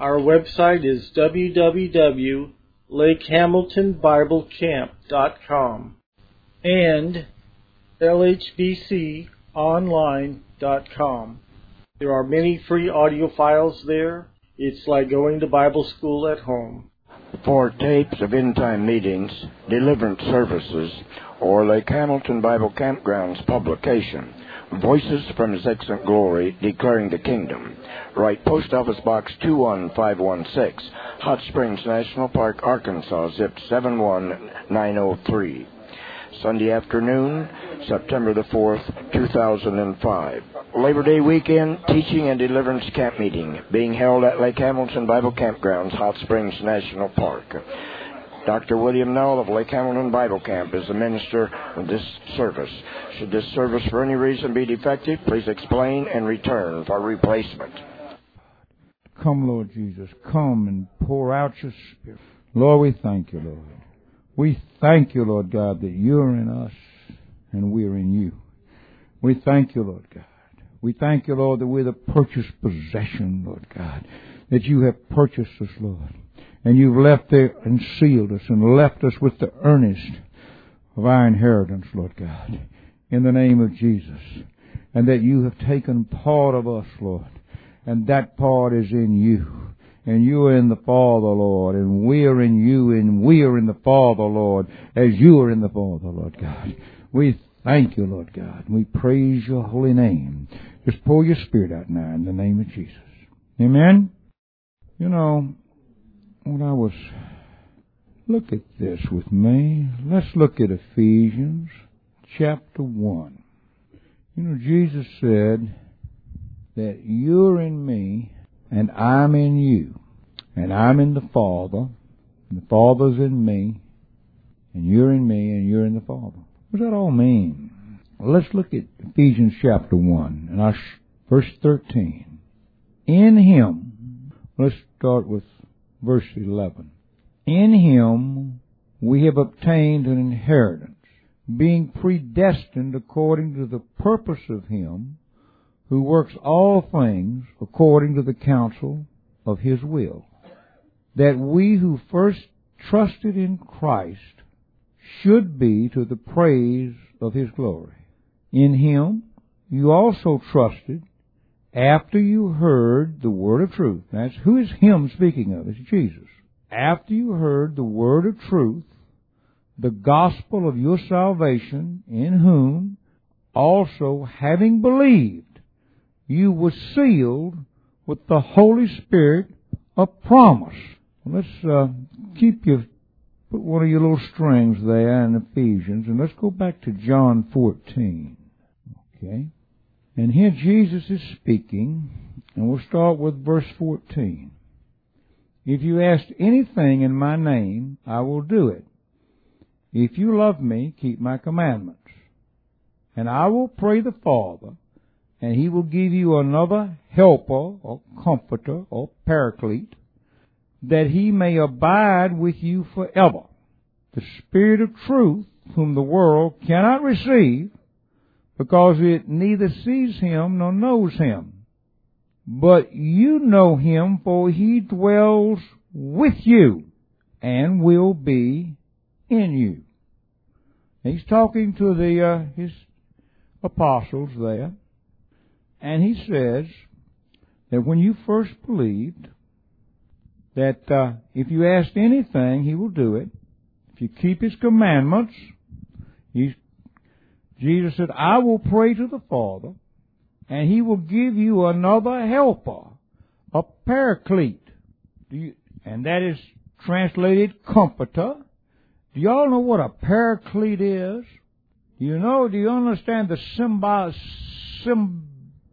Our website is www.lakehamiltonbiblecamp.com and lhbconline.com. There are many free audio files there. It's like going to Bible school at home. For tapes of end-time meetings, deliverance services, or Lake Hamilton Bible Campground's publication, Voices from His Excellent Glory, Declaring the Kingdom, write Post Office Box 21516, Hot Springs National Park, Arkansas, zip 71903. Sunday afternoon, September the 4th, 2005. Labor Day weekend, teaching and deliverance camp meeting being held at Lake Hamilton Bible Campgrounds, Hot Springs National Park. Dr. William Null of Lake Hamilton Bible Camp is the minister of this service. Should this service for any reason be defective, please explain and return for replacement. Come, Lord Jesus, come and pour out your Spirit. Lord, we thank you, Lord. We thank you, Lord God, that you're in us and we're in you. We thank you, Lord God. We thank you, Lord, that we're the purchased possession, Lord God, that you have purchased us, Lord. And you've left there and sealed us and left us with the earnest of our inheritance, Lord God, in the name of Jesus. And that you have taken part of us, Lord, and that part is in you. And you are in the Father, Lord, and we are in you, and we are in the Father, Lord, as you are in the Father, Lord God. We thank you, Lord God. We praise your holy name. Just pour your Spirit out now in the name of Jesus. Amen? You know, look at this with me. Let's look at Ephesians chapter 1. You know, Jesus said that you're in me and I'm in you, and I'm in the Father, and the Father's in me, and you're in me, and you're in the Father. What does that all mean? Well, let's look at Ephesians chapter 1, and verse 13. In Him, let's start with verse 11. In Him we have obtained an inheritance, being predestined according to the purpose of Him who works all things according to the counsel of His will, that we who first trusted in Christ should be to the praise of His glory. In Him you also trusted after you heard the word of truth. That's who is Him speaking of? It's Jesus. After you heard the word of truth, the gospel of your salvation, in whom also having believed, you were sealed with the Holy Spirit of promise. Let's put one of your little strings there in Ephesians, and let's go back to John 14. Okay? And here Jesus is speaking, and we'll start with verse 14. If you ask anything in my name, I will do it. If you love me, keep my commandments. And I will pray the Father, and He will give you another helper, or comforter, or paraclete, that He may abide with you forever. The Spirit of truth, whom the world cannot receive, because it neither sees Him nor knows Him. But you know Him, for He dwells with you, and will be in you. He's talking to His apostles there. And He says that when you first believed, that if you asked anything, He will do it. If you keep His commandments, Jesus said, I will pray to the Father, and He will give you another helper, a paraclete. And that is translated comforter. Do y'all know what a paraclete is? Do you understand the symbolism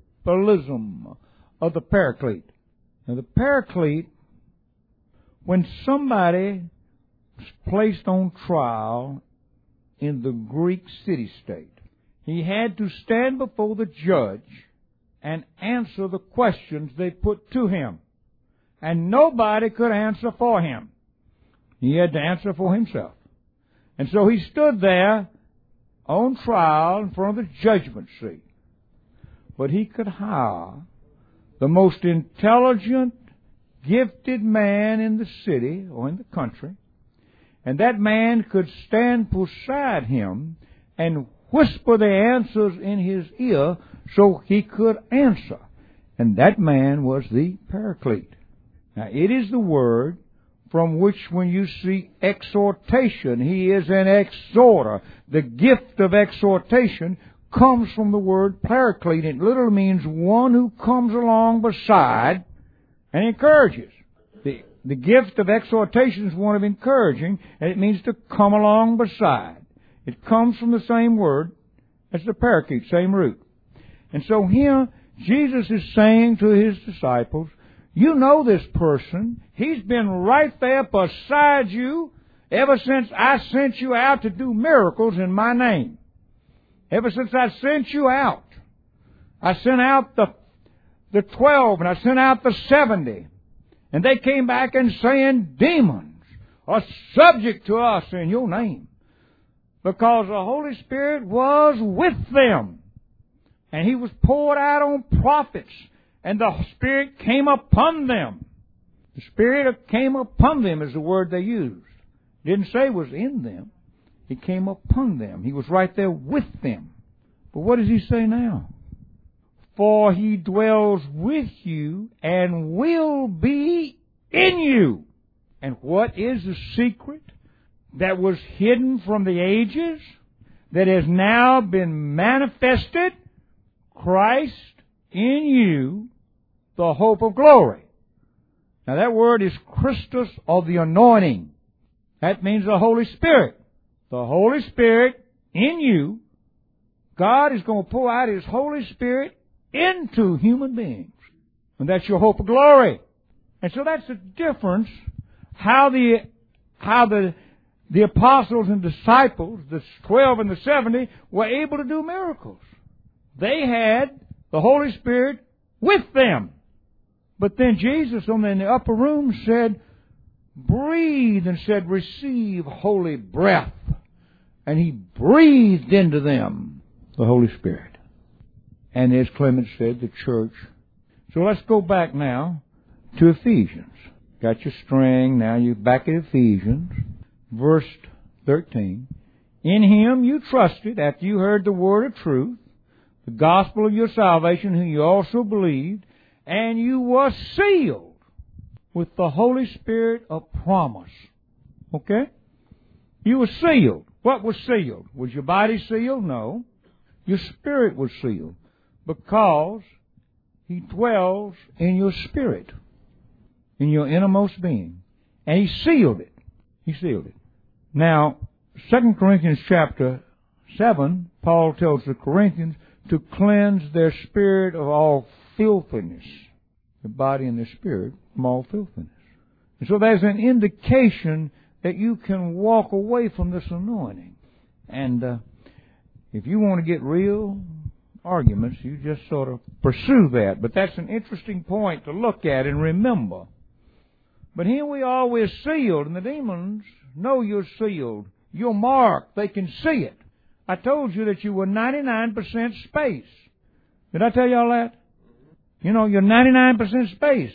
of the paraclete? Now, the paraclete, when somebody was placed on trial in the Greek city-state, he had to stand before the judge and answer the questions they put to him. And nobody could answer for him. He had to answer for himself. And so he stood there on trial in front of the judgment seat. But he could hire the most intelligent, gifted man in the city or in the country, and that man could stand beside him and whisper the answers in his ear so he could answer. And that man was the Paraclete. Now, it is the word from which, when you see exhortation, he is an exhorter. The gift of exhortation comes from the word Paraclete. It literally means one who comes along beside and encourages. The gift of exhortation is one of encouraging, and it means to come along beside. It comes from the same word as the Paraclete, same root. And so here, Jesus is saying to his disciples, you know this person. He's been right there beside you ever since I sent you out to do miracles in my name. Ever since I sent you out. I sent out the 12 and I sent out the 70. And they came back and saying, demons are subject to us in your name. Because the Holy Spirit was with them. And He was poured out on prophets. And the Spirit came upon them. The Spirit came upon them is the word they used. It didn't say it was in them. He came upon them. He was right there with them. But what does He say now? For He dwells with you and will be in you. And what is the secret that was hidden from the ages, that has now been manifested? Christ in you, the hope of glory. Now that word is Christus, or the anointing. That means the Holy Spirit. The Holy Spirit in you. God is going to pour out His Holy Spirit into human beings. And that's your hope of glory. And so that's the difference how the apostles and disciples, the 12 and the 70, were able to do miracles. They had the Holy Spirit with them. But then Jesus in the upper room said, breathe, and said, receive holy breath. And He breathed into them the Holy Spirit. And as Clement said, the church. So let's go back now to Ephesians. Got your string. Now you're back at Ephesians, verse 13. In Him you trusted after you heard the word of truth, the gospel of your salvation, whom you also believed, and you were sealed with the Holy Spirit of promise. Okay? You were sealed. What was sealed? Was your body sealed? No. Your spirit was sealed, because He dwells in your spirit, in your innermost being. And He sealed it. He sealed it. Now, 2 Corinthians chapter 7, Paul tells the Corinthians to cleanse their spirit of all filthiness, the body and the spirit from all filthiness. And so there's an indication that you can walk away from this anointing. And if you want to get real arguments, you just sort of pursue that. But that's an interesting point to look at and remember. But here we are, we're sealed, and the demons know you're sealed. You're marked. They can see it. I told you that you were 99% space. Did I tell you all that? You know, you're 99% space.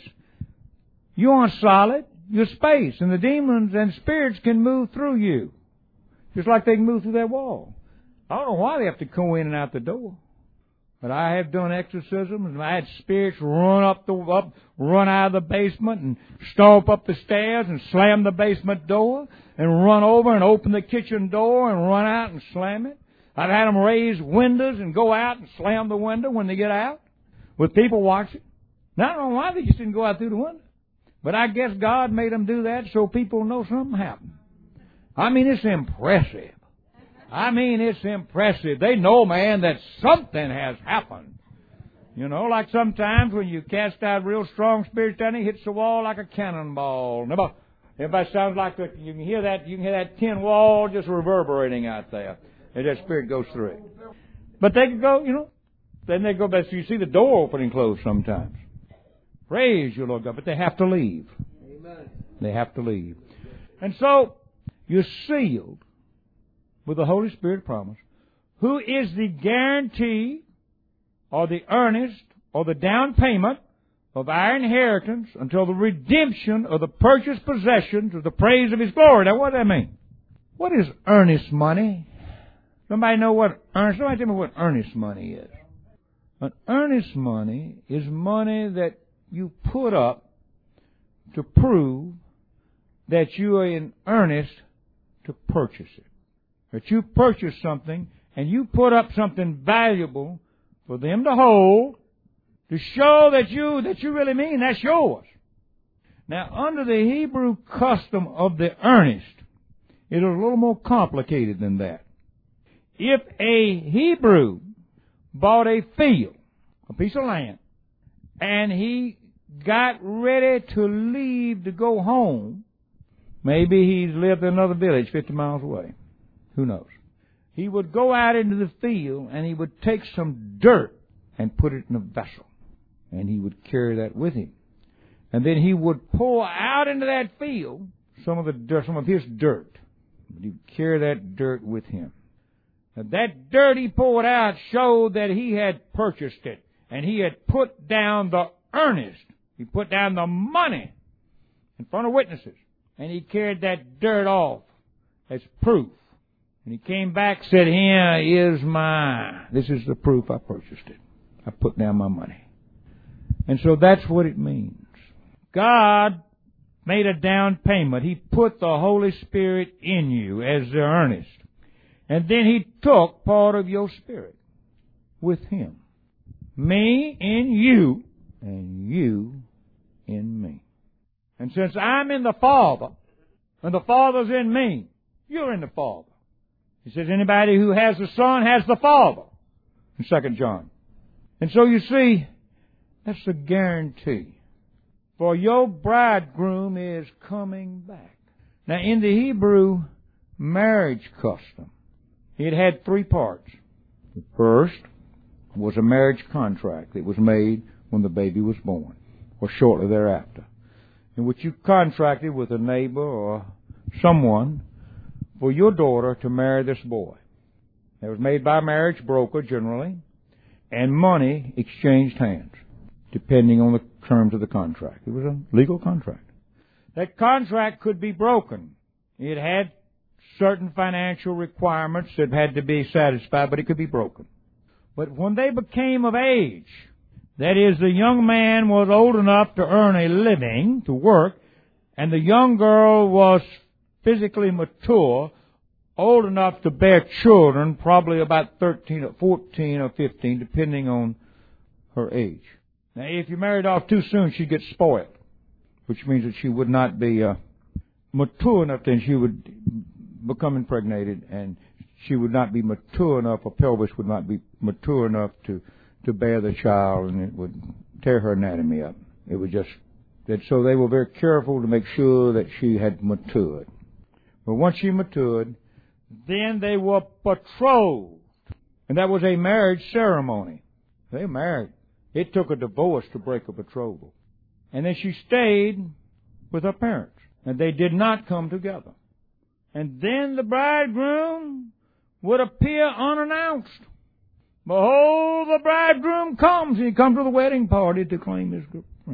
You aren't solid. You're space. And the demons and spirits can move through you, just like they can move through that wall. I don't know why they have to go in and out the door. But I have done exorcisms, and I had spirits run out of the basement and stomp up the stairs and slam the basement door and run over and open the kitchen door and run out and slam it. I've had them raise windows and go out and slam the window when they get out with people watching. Now, I don't know why they just didn't go out through the window. But I guess God made them do that so people know something happened. I mean, it's impressive. It's impressive. They know, man, that something has happened. You know, like sometimes when you cast out real strong spirits down, it hits the wall like a cannonball. Everybody sounds like you can hear that tin wall just reverberating out there as that spirit goes through it. But they can go, then they go back. So you see the door open and close sometimes. Praise you, Lord God. But they have to leave. Amen. They have to leave. And so you're sealed with the Holy Spirit promise, who is the guarantee or the earnest or the down payment of our inheritance until the redemption of the purchased possessions of the praise of His glory. Now, what does that mean? What is earnest money? Somebody tell me what earnest money is. An earnest money is money that you put up to prove that you are in earnest to purchase it. That you purchase something and you put up something valuable for them to hold to show that you really mean that's yours. Now, under the Hebrew custom of the earnest, it is a little more complicated than that. If a Hebrew bought a field, a piece of land, and he got ready to leave to go home, maybe he lived in another village 50 miles away. Who knows? He would go out into the field and he would take some dirt and put it in a vessel. And he would carry that with him. And then he would pour out into that field some of his dirt. He would carry that dirt with him. Now, that dirt he poured out showed that he had purchased it. And he had put down the earnest. He put down the money in front of witnesses. And he carried that dirt off as proof. And he came back and said, this is the proof I purchased it. I put down my money. And so that's what it means. God made a down payment. He put the Holy Spirit in you as the earnest. And then He took part of your spirit with Him. Me in you, and you in me. And since I'm in the Father, and the Father's in me, you're in the Father. He says anybody who has the Son has the Father, in 2 John. And so you see, that's a guarantee. For your bridegroom is coming back. Now, in the Hebrew marriage custom, it had three parts. The first was a marriage contract that was made when the baby was born, or shortly thereafter, in which you contracted with a neighbor or someone for your daughter to marry this boy. It was made by a marriage broker, generally, and money exchanged hands, depending on the terms of the contract. It was a legal contract. That contract could be broken. It had certain financial requirements that had to be satisfied, but it could be broken. But when they became of age, that is, the young man was old enough to earn a living, to work, and the young girl was physically mature, old enough to bear children, probably about 13 or 14 or 15, depending on her age. Now, if you married off too soon, she'd get spoiled, which means that she would not be mature enough, then she would become impregnated, and she would not be mature enough, her pelvis would not be mature enough to bear the child, and it would tear her anatomy up. It would just... So they were very careful to make sure that she had matured. But once she matured, then they were betrothed. And that was a marriage ceremony. They married. It took a divorce to break a betrothal. And then she stayed with her parents. And they did not come together. And then the bridegroom would appear unannounced. Behold, the bridegroom comes. He comes to the wedding party to claim his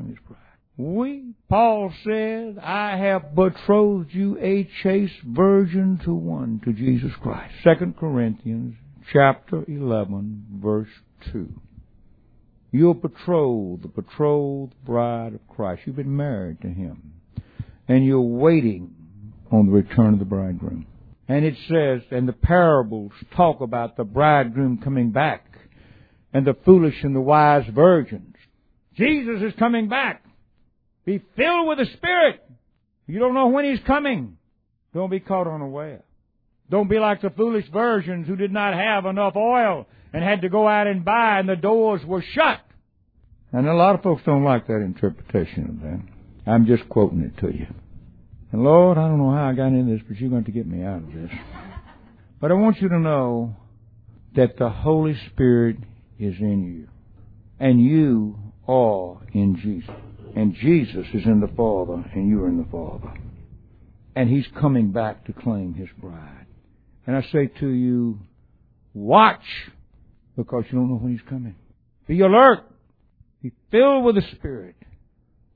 bride. Paul said, I have betrothed you a chaste virgin to one, to Jesus Christ. 2 Corinthians chapter 11, verse 2. You're betrothed, the betrothed bride of Christ. You've been married to Him. And you're waiting on the return of the bridegroom. And it says, and the parables talk about the bridegroom coming back, and the foolish and the wise virgins. Jesus is coming back. Be filled with the Spirit. You don't know when He's coming. Don't be caught unaware. Don't be like the foolish virgins who did not have enough oil and had to go out and buy, and the doors were shut. And a lot of folks don't like that interpretation of that. I'm just quoting it to you. And Lord, I don't know how I got into this, but you're going to get me out of this. But I want you to know that the Holy Spirit is in you. And you are in Jesus. And Jesus is in the Father, and you are in the Father. And He's coming back to claim His bride. And I say to you, watch, because you don't know when He's coming. Be alert. Be filled with the Spirit.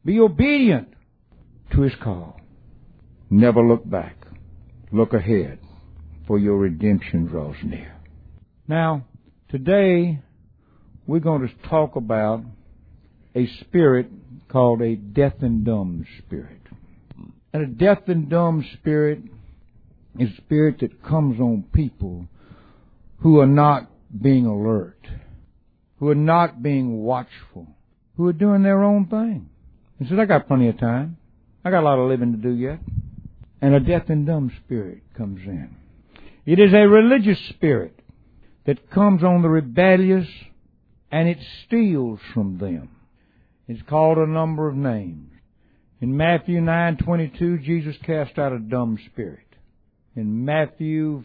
Be obedient to His call. Never look back. Look ahead, for your redemption draws near. Now, today, we're going to talk about a spirit called a deaf and dumb spirit. And a deaf and dumb spirit is a spirit that comes on people who are not being alert, who are not being watchful, who are doing their own thing. He says, I got plenty of time. I got a lot of living to do yet. And a deaf and dumb spirit comes in. It is a religious spirit that comes on the rebellious, and it steals from them. It's called a number of names. In Matthew 9:22, Jesus cast out a dumb spirit. In Matthew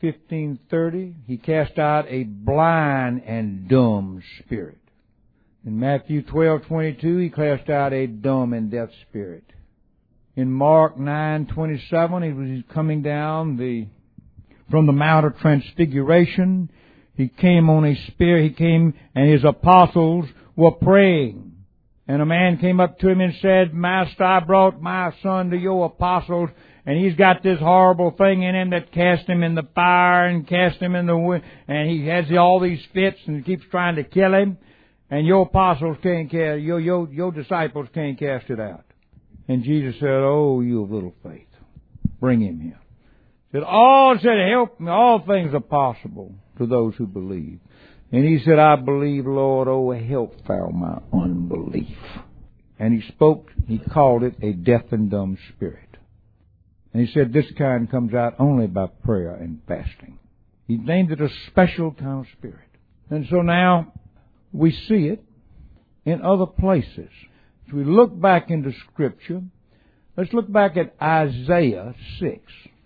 15:30, He cast out a blind and dumb spirit. In Matthew 12:22, He cast out a dumb and deaf spirit. In Mark 9:27, He was coming down from the Mount of Transfiguration. He came on a spirit. He came, and His apostles were praying. And a man came up to Him and said, Master, I brought my son to your apostles, and he's got this horrible thing in him that cast him in the fire and cast him in the wind, and he has all these fits and keeps trying to kill him. And your apostles can't cast, your disciples can't cast it out. And Jesus said, oh, you of little faith, bring him here. He said, help me, all things are possible to those who believe. And he said, I believe, Lord, oh, help thou my unbelief. And he spoke, he called it a deaf and dumb spirit. And he said, this kind comes out only by prayer and fasting. He named it a special kind of spirit. And so now we see it in other places. As we look back into Scripture, let's look back at Isaiah 6.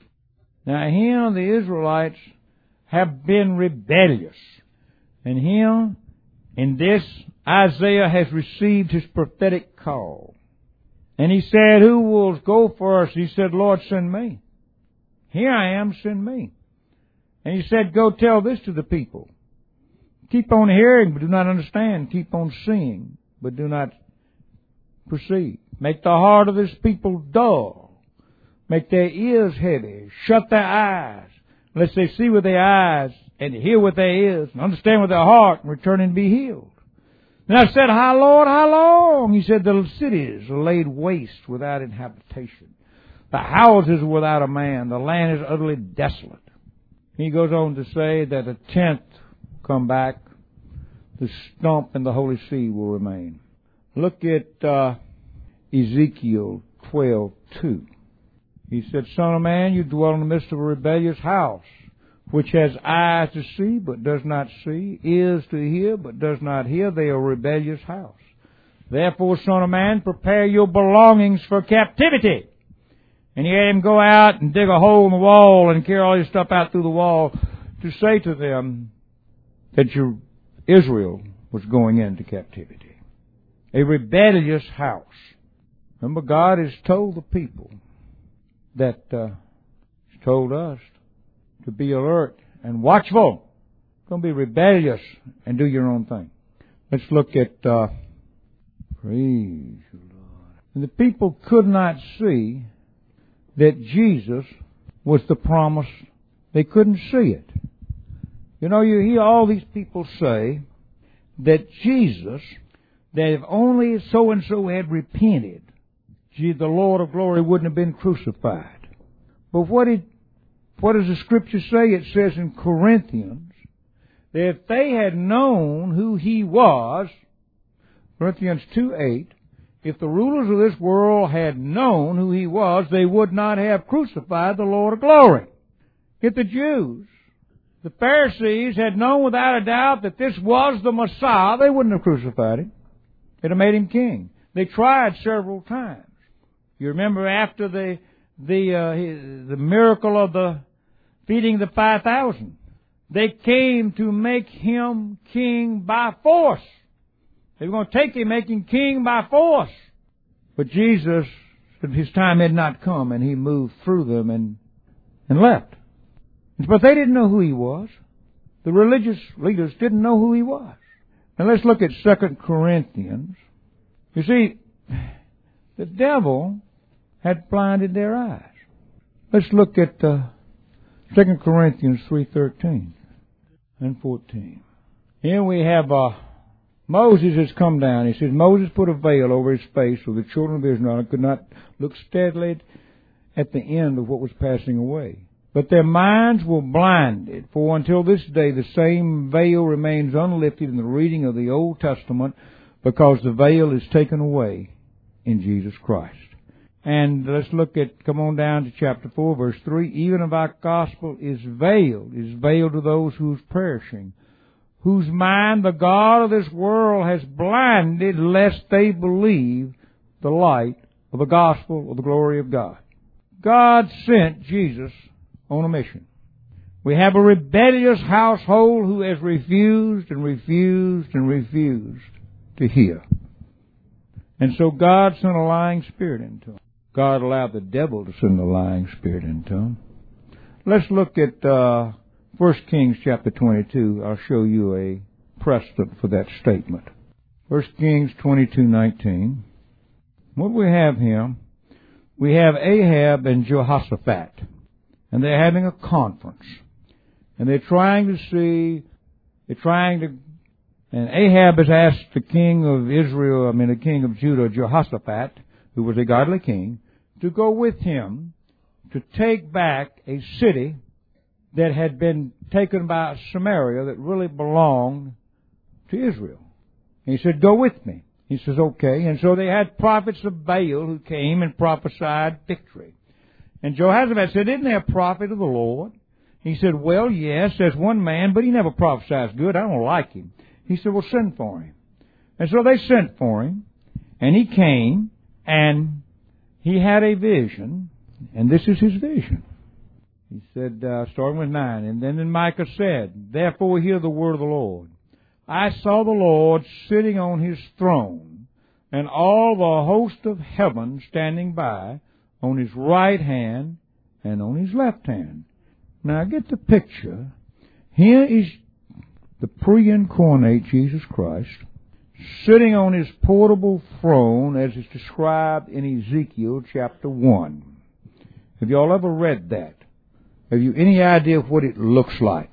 Now here the Israelites have been rebellious. And here, in this, Isaiah has received his prophetic call. And he said, who will go for us? He said, Lord, send me. Here I am, send me. And he said, go tell this to the people. Keep on hearing, but do not understand. Keep on seeing, but do not perceive. Make the heart of this people dull. Make their ears heavy. Shut their eyes, lest they see with their eyes and hear with their ears, and understand with their heart, and return and be healed. And I said, how, Lord, how long? He said, the cities are laid waste without inhabitation. The houses are without a man. The land is utterly desolate. He goes on to say that a tenth come back. The stump and the holy sea will remain. Look at Ezekiel 12:2. He said, Son of man, you dwell in the midst of a rebellious house, which has eyes to see, but does not see, ears to hear, but does not hear. They are a rebellious house. Therefore, Son of man, prepare your belongings for captivity. And he had him go out and dig a hole in the wall and carry all his stuff out through the wall to say to them that Israel was going into captivity. A rebellious house. Remember, God has told the people that He's told us to be alert and watchful. Don't be rebellious and do your own thing. Let's look at praise the Lord. And the people could not see that Jesus was the promise. They couldn't see it. You know, you hear all these people say that Jesus, that if only so-and-so had repented, the Lord of glory wouldn't have been crucified. But what does the Scripture say? It says in Corinthians that if they had known who He was, Corinthians 2:8, if the rulers of this world had known who He was, they would not have crucified the Lord of glory. If the Jews, the Pharisees, had known without a doubt that this was the Messiah, they wouldn't have crucified Him. They'd have made Him king. They tried several times. You remember after the miracle of the feeding the 5,000, they came to make Him king by force. They were going to take Him, make Him king by force. But Jesus, His time had not come, and He moved through them and left. But they didn't know who He was. The religious leaders didn't know who He was. Now let's look at 2 Corinthians. You see, The devil had blinded their eyes. Let's look at 2 Corinthians 3:13 and 14. Here we have Moses has come down. He says, Moses put a veil over his face so the children of Israel could not look steadily at the end of what was passing away. But their minds were blinded, for until this day the same veil remains unlifted in the reading of the Old Testament, because the veil is taken away in Jesus Christ. And let's look at, come on down to chapter 4, verse 3. Even if our gospel is veiled to those who is perishing, whose mind the God of this world has blinded, lest they believe the light of the gospel of the glory of God. God sent Jesus on a mission. We have a rebellious household who has refused and refused and refused to hear. And so God sent a lying spirit into them. God allowed the devil to send a lying spirit into them. Let's look at 1 Kings chapter 22. I'll show you a precedent for that statement. 1 Kings 22:19. What we have here, we have Ahab and Jehoshaphat. And they're having a conference. And they're trying to see, and Ahab has asked the king of Israel, the king of Judah, Jehoshaphat, who was a godly king, to go with him to take back a city that had been taken by Samaria that really belonged to Israel. And he said, go with me. He says, okay. And so they had prophets of Baal who came and prophesied victory. And Jehoshaphat said, isn't there a prophet of the Lord? He said, well, yes, there's one man, but he never prophesies good. I don't like him. He said, well, send for him. And so they sent for him, and he came, and he had a vision, and this is his vision. He said, starting with 9, and then Micah said, therefore hear the word of the Lord. I saw the Lord sitting on his throne, and all the host of heaven standing by, on his right hand and on his left hand. Now get the picture. Here is the pre-incarnate Jesus Christ sitting on his portable throne as is described in Ezekiel chapter 1. Have you all ever read that? Have you any idea of what it looks like?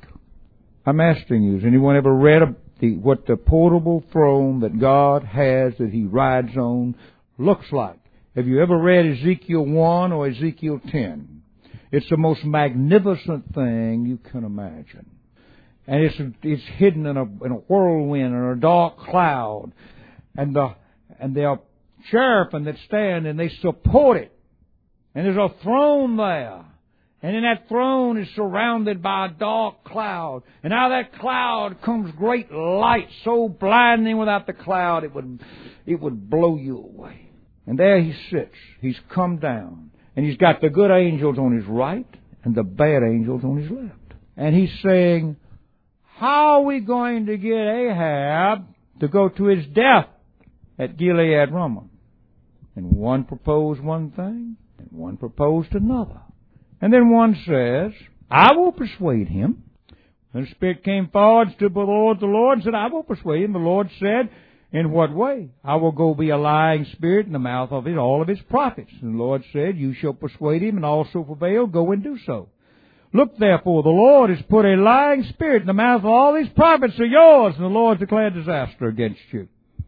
I'm asking you, has anyone ever read what the portable throne that God has that he rides on looks like? Have you ever read Ezekiel 1 or Ezekiel 10? It's the most magnificent thing you can imagine. And it's hidden in a whirlwind and a dark cloud. And there are cherubim that stand and they support it. And there's a throne there. And in that throne is surrounded by a dark cloud. And out of that cloud comes great light, so blinding without the cloud it would blow you away. And there he sits. He's come down. And he's got the good angels on his right and the bad angels on his left. And he's saying, how are we going to get Ahab to go to his death at Gilead Ramah? And one proposed one thing, and one proposed another. And then one says, I will persuade him. And the Spirit came forward, stood before the Lord, and said, I will persuade him. The Lord said, in what way? I will go be a lying spirit in the mouth of all of his prophets. And the Lord said, you shall persuade him and also prevail. Go and do so. Look, therefore, the Lord has put a lying spirit in the mouth of all these prophets of yours, and the Lord declared disaster against you.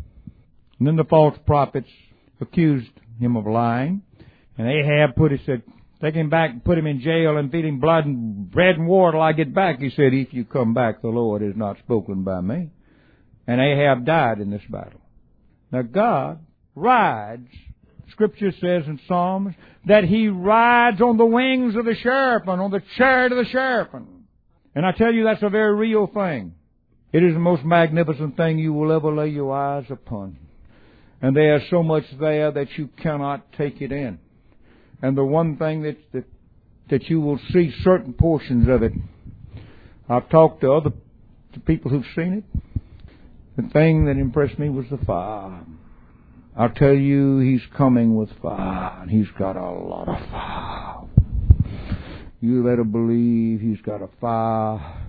And then the false prophets accused him of lying. And Ahab said, take him back and put him in jail and feed him blood and bread and water till I get back. He said, if you come back, the Lord has not spoken by me. And Ahab died in this battle. Now God rides, Scripture says in Psalms, that he rides on the wings of the cherubim, on the chariot of the cherubim. And I tell you, that's a very real thing. It is the most magnificent thing you will ever lay your eyes upon. And there's so much there that you cannot take it in. And the one thing that you will see certain portions of it, I've talked to other people who've seen it. The thing that impressed me was the fire. I'll tell you, he's coming with fire, and he's got a lot of fire. You better believe he's got a fire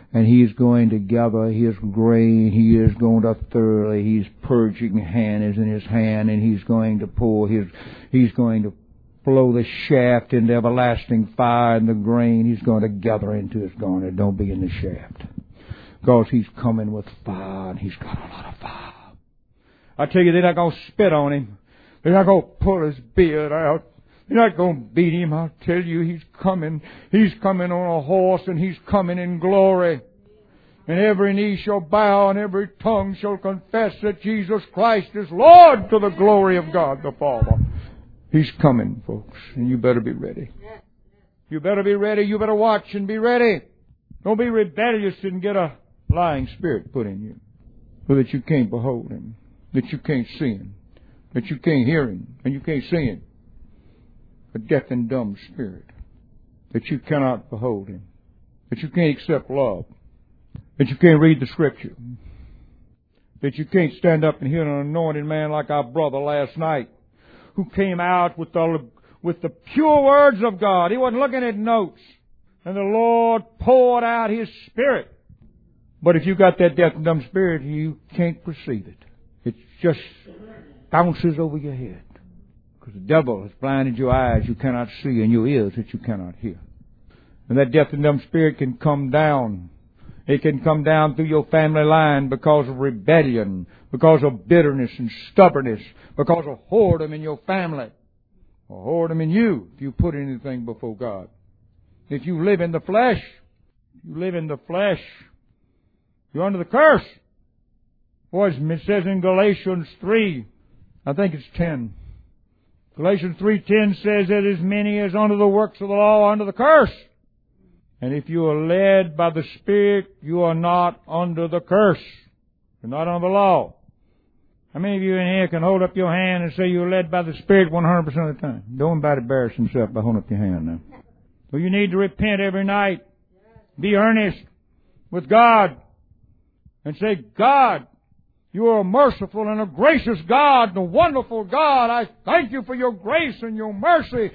And He's going to gather His grain. He is going to thoroughly, He's purging hand is in His hand, and He's going to pour He's going to blow the shaft into everlasting fire, and the grain He's going to gather into His garner. Don't be in the shaft. Because He's coming with fire, and He's got a lot of fire. I tell you, they're not going to spit on Him. They're not going to pull His beard out. They're not going to beat Him. I'll tell you, He's coming. He's coming on a horse, and He's coming in glory. And every knee shall bow, and every tongue shall confess that Jesus Christ is Lord, to the glory of God the Father. He's coming, folks, and you better be ready. You better be ready. You better watch and be ready. Don't be rebellious and get a lying spirit put in you, so that you can't behold Him, that you can't see Him, that you can't hear Him, and you can't see Him. A deaf and dumb spirit, that you cannot behold Him, that you can't accept love, that you can't read the Scripture, that you can't stand up and hear an anointed man like our brother last night, who came out with the pure words of God. He wasn't looking at notes. And the Lord poured out His Spirit. But if you got that deaf and dumb spirit, you can't perceive it. It just bounces over your head. Because the devil has blinded your eyes you cannot see, and your ears that you cannot hear. And that deaf and dumb spirit can come down. It can come down through your family line because of rebellion, because of bitterness and stubbornness, because of whoredom in your family, or whoredom in you, if you put anything before God. If you live in the flesh, you're under the curse. Boys, it says in Galatians 3, I think it's 10. Galatians 3:10 says that as many as under the works of the law are under the curse. And if you are led by the Spirit, you are not under the curse. You're not under the law. How many of you in here can hold up your hand and say you're led by the Spirit 100% of the time? Don't anybody embarrass himself by holding up your hand now. Well, you need to repent every night. Be earnest with God. And say, God, you are a merciful and a gracious God and a wonderful God. I thank you for your grace and your mercy.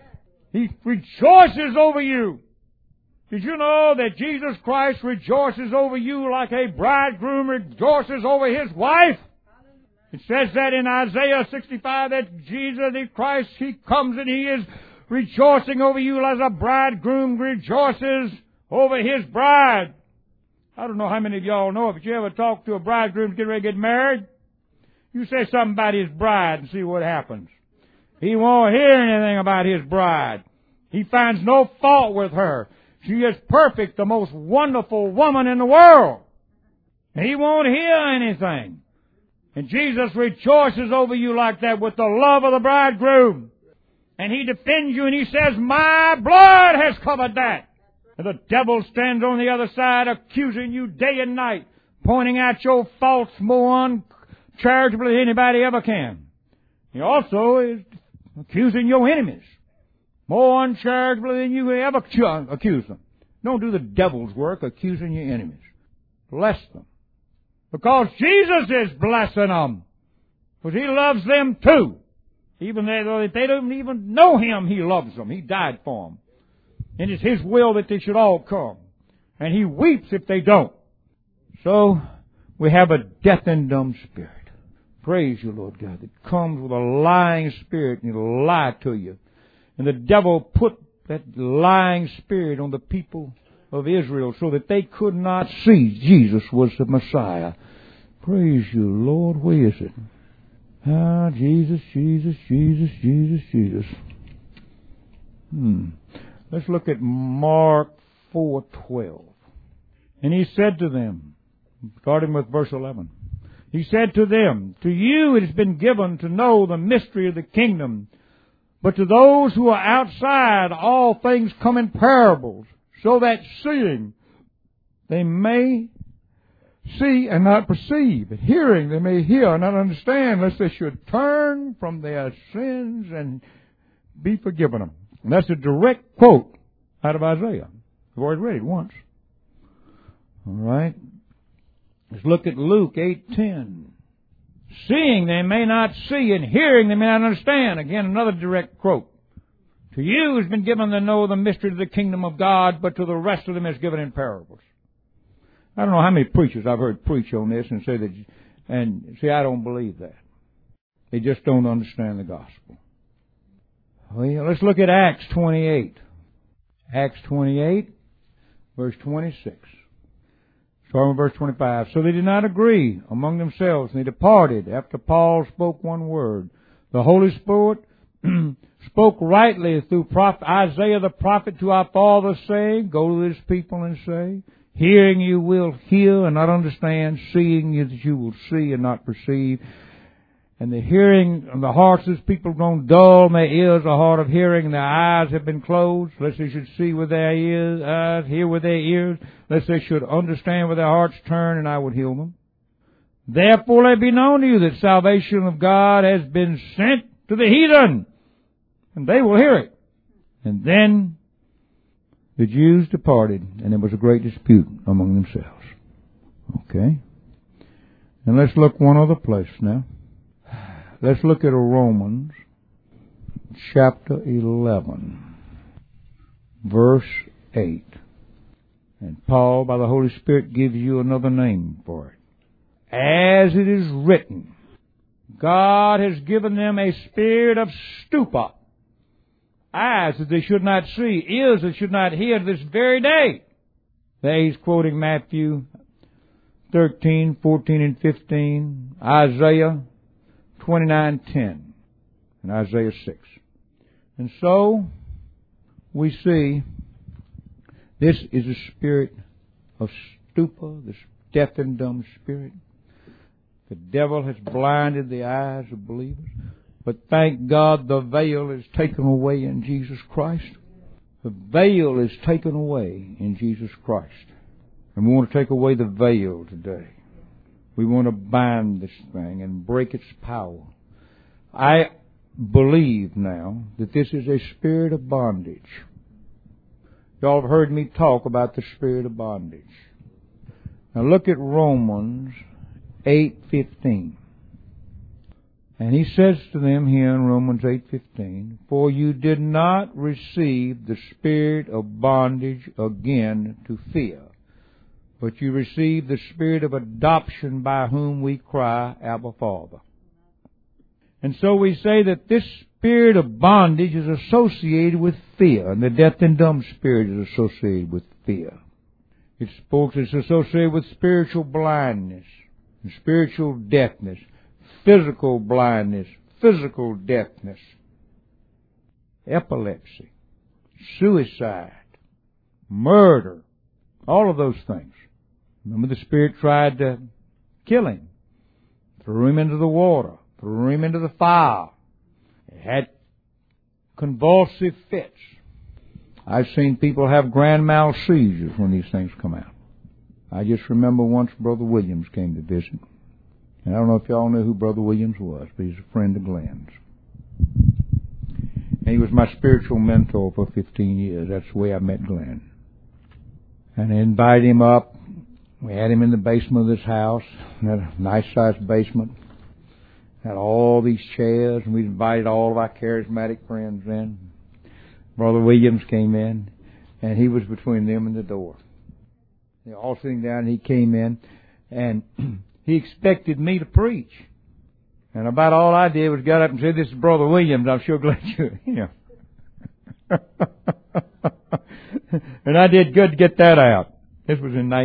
He rejoices over you. Did you know that Jesus Christ rejoices over you like a bridegroom rejoices over his wife? It says that in Isaiah 65 that Jesus Christ, He comes and He is rejoicing over you as a bridegroom rejoices over his bride. I don't know how many of y'all know, but you ever talk to a bridegroom getting ready to get married? You say something about his bride and see what happens. He won't hear anything about his bride. He finds no fault with her. She is perfect, the most wonderful woman in the world. And he won't hear anything. And Jesus rejoices over you like that with the love of the bridegroom. And He defends you and He says, my blood has covered that. And the devil stands on the other side accusing you day and night, pointing out your faults more uncharitably than anybody ever can. He also is accusing your enemies more uncharitably than you ever accuse them. Don't do the devil's work accusing your enemies. Bless them. Because Jesus is blessing them. Because He loves them too. Even though they don't even know Him, He loves them. He died for them. And it's His will that they should all come. And He weeps if they don't. So, we have a deaf and dumb spirit. Praise you, Lord God. It comes with a lying spirit and it'll lie to you. And the devil put that lying spirit on the people of Israel so that they could not see Jesus was the Messiah. Praise you, Lord. Where is it? Ah, Jesus, Jesus, Jesus, Jesus, Jesus. Let's look at Mark 4:12. And He said to them, starting with verse 11, He said to them, to you it has been given to know the mystery of the kingdom, but to those who are outside all things come in parables, so that seeing they may see and not perceive, and hearing they may hear and not understand, lest they should turn from their sins and be forgiven them. And that's a direct quote out of Isaiah. I've already read it once. All right. Let's look at Luke 8:10. Seeing they may not see, and hearing they may not understand. Again, another direct quote. To you has been given to know the mystery of the kingdom of God, but to the rest of them is given in parables. I don't know how many preachers I've heard preach on this and say that, and see, I don't believe that. They just don't understand the gospel. Well, let's look at Acts 28. Acts 28, verse 26. Starting with verse 25. So they did not agree among themselves, and they departed after Paul spoke one word. The Holy Spirit spoke rightly through Isaiah the prophet to our fathers, saying, Go to this people and say, Hearing you will hear and not understand, seeing you that you will see and not perceive. And the hearing and the hearts of this people have grown dull, and their ears are hard of hearing, and their eyes have been closed, lest they should see with their eyes, hear with their ears, lest they should understand with their hearts turn, and I would heal them. Therefore let it be known to you that salvation of God has been sent to the heathen, and they will hear it. And then the Jews departed, and there was a great dispute among themselves. Okay? And let's look one other place now. Let's look at Romans chapter 11, verse 8. And Paul, by the Holy Spirit, gives you another name for it. As it is written, God has given them a spirit of stupor, eyes that they should not see, ears that should not hear this very day. There he's quoting Matthew 13, 14, and 15, Isaiah 29:10, and Isaiah 6. And so, we see this is a spirit of stupor, this deaf and dumb spirit. The devil has blinded the eyes of believers. But thank God the veil is taken away in Jesus Christ. The veil is taken away in Jesus Christ. And we want to take away the veil today. We want to bind this thing and break its power. I believe now that this is a spirit of bondage. Y'all have heard me talk about the spirit of bondage. Now look at Romans 8:15. And he says to them here in Romans 8:15, For you did not receive the spirit of bondage again to fear, but you received the spirit of adoption by whom we cry, Abba, Father. And so we say that this spirit of bondage is associated with fear, and the deaf and dumb spirit is associated with fear. It's associated with spiritual blindness, and spiritual deafness, physical blindness, physical deafness, epilepsy, suicide, murder, all of those things. Remember, the Spirit tried to kill him, threw him into the water, threw him into the fire. He had convulsive fits. I've seen people have grand mal seizures when these things come out. I just remember once Brother Williams came to visit. And I don't know if y'all know who Brother Williams was, but he's a friend of Glenn's. And he was my spiritual mentor for 15 years. That's the way I met Glenn. And I invited him up. We had him in the basement of this house. We had a nice-sized basement. Had all these chairs, and we invited all of our charismatic friends in. Brother Williams came in, and he was between them and the door. They were all sitting down, and he came in, and he expected me to preach. And about all I did was got up and said, This is Brother Williams. I'm sure glad you're here. And I did good to get that out. This was in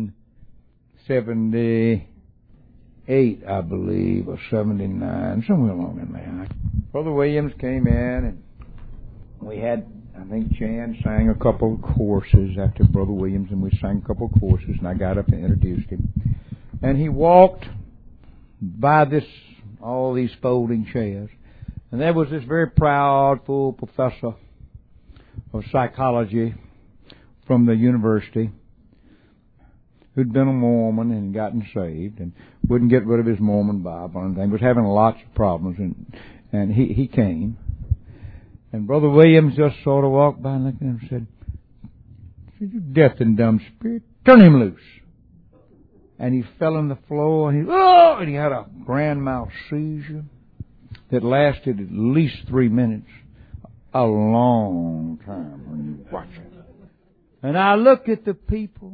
1978, I believe, or 79, somewhere along in there. Brother Williams came in, and we had, I think Jan sang a couple of courses after Brother Williams, and we sang a couple of courses, and I got up and introduced him. And he walked by all these folding chairs, and there was this very proud, full professor of psychology from the university who'd been a Mormon and gotten saved and wouldn't get rid of his Mormon Bible and things, was having lots of problems, and he came. And Brother Williams just sort of walked by and looked at him and said, You deaf and dumb spirit, turn him loose. And he fell on the floor, and he had a grand mal seizure that lasted at least 3 minutes. A long time when you watch it. And I look at the people,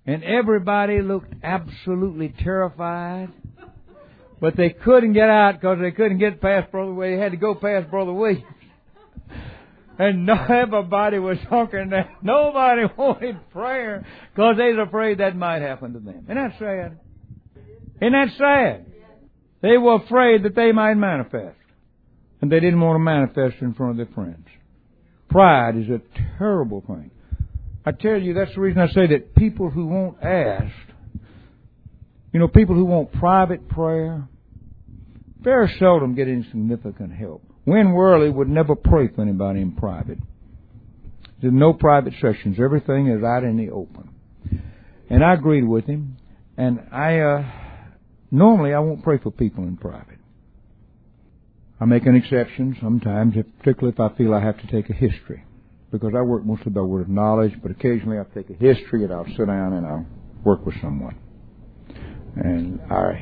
And everybody looked absolutely terrified. But they couldn't get out because they couldn't get past Brother Williams. They had to go past Brother Williams. And everybody was hunkering down. Nobody wanted prayer because they was afraid that might happen to them. Isn't that sad? Isn't that sad? They were afraid that they might manifest. And they didn't want to manifest in front of their friends. Pride is a terrible thing. I tell you, that's the reason I say that people who won't ask, people who want private prayer, very seldom get any significant help. Win Worley would never pray for anybody in private. There's no private sessions. Everything is out in the open. And I agreed with him. And normally I won't pray for people in private. I make an exception sometimes, particularly if I feel I have to take a history. Because I work mostly by word of knowledge, but occasionally I'll take a history and I'll sit down and I'll work with someone. And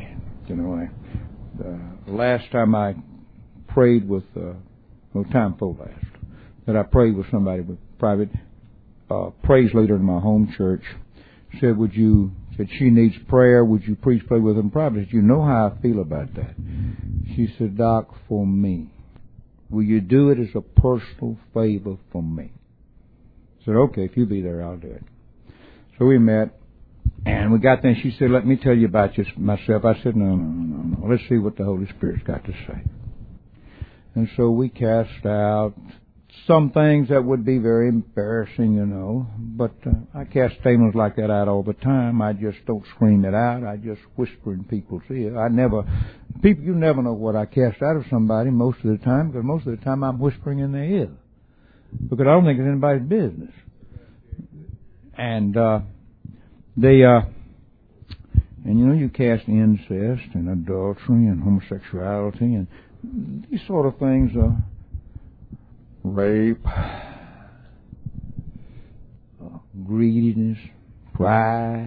the last time I prayed with, time before last, that I prayed with somebody with private, praise leader in my home church, said she needs prayer, would you please pray with her in private? I said, you know how I feel about that. She said, Doc, for me, will you do it as a personal favor for me? I said, okay, if you be there, I'll do it. So we met, and we got there, and she said, let me tell you about myself. I said, no. Let's see what the Holy Spirit's got to say. And so we cast out some things that would be very embarrassing, but I cast statements like that out all the time. I just don't scream it out. I just whisper in people's ear. You never know what I cast out of somebody most of the time, because most of the time I'm whispering in their ear. Because I don't think it's anybody's business. And you cast incest and adultery and homosexuality and these sort of things, rape, greediness, pride,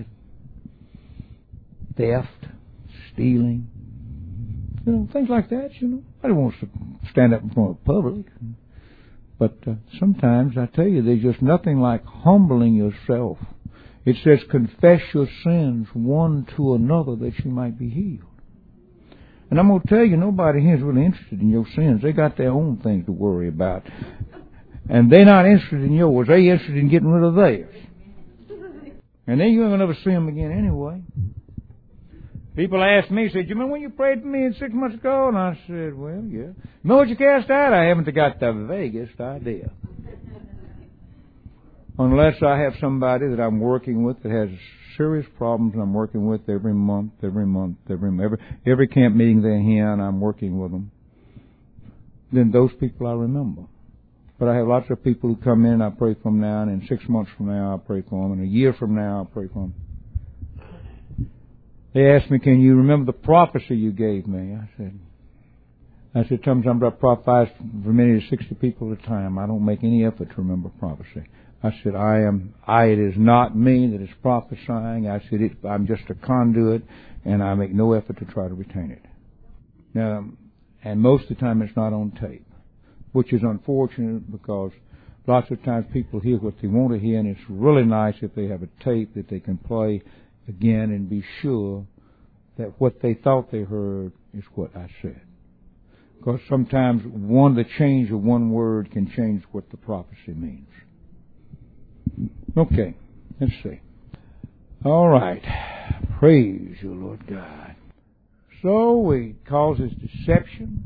theft, stealing, things like that, Nobody wants to stand up in front of the public. But sometimes, I tell you, there's just nothing like humbling yourself. It says, confess your sins one to another that you might be healed. And I'm going to tell you, nobody here is really interested in your sins. They got their own things to worry about. And they're not interested in yours. They're interested in getting rid of theirs. And then you're going to never see them again anyway. People ask me, said, you remember when you prayed for me 6 months ago? And I said, well, yeah. Remember what you cast out? I haven't got the vaguest idea. Unless I have somebody that I'm working with that has serious problems I'm working with every month. Every camp meeting they're here and I'm working with them. Then those people I remember. But I have lots of people who come in, I pray for them now, and 6 months from now I pray for them, and a year from now I pray for them. They asked me, can you remember the prophecy you gave me? I said, sometimes I prophesy for many to 60 people at a time. I don't make any effort to remember prophecy. I said, it is not me that is prophesying. I said, I'm just a conduit, and I make no effort to try to retain it. Now, and most of the time it's not on tape, which is unfortunate because lots of times people hear what they want to hear, and it's really nice if they have a tape that they can play again and be sure that what they thought they heard is what I said. Because sometimes the change of one word can change what the prophecy means. Okay, let's see. All right. Praise you, Lord God. So it causes deception.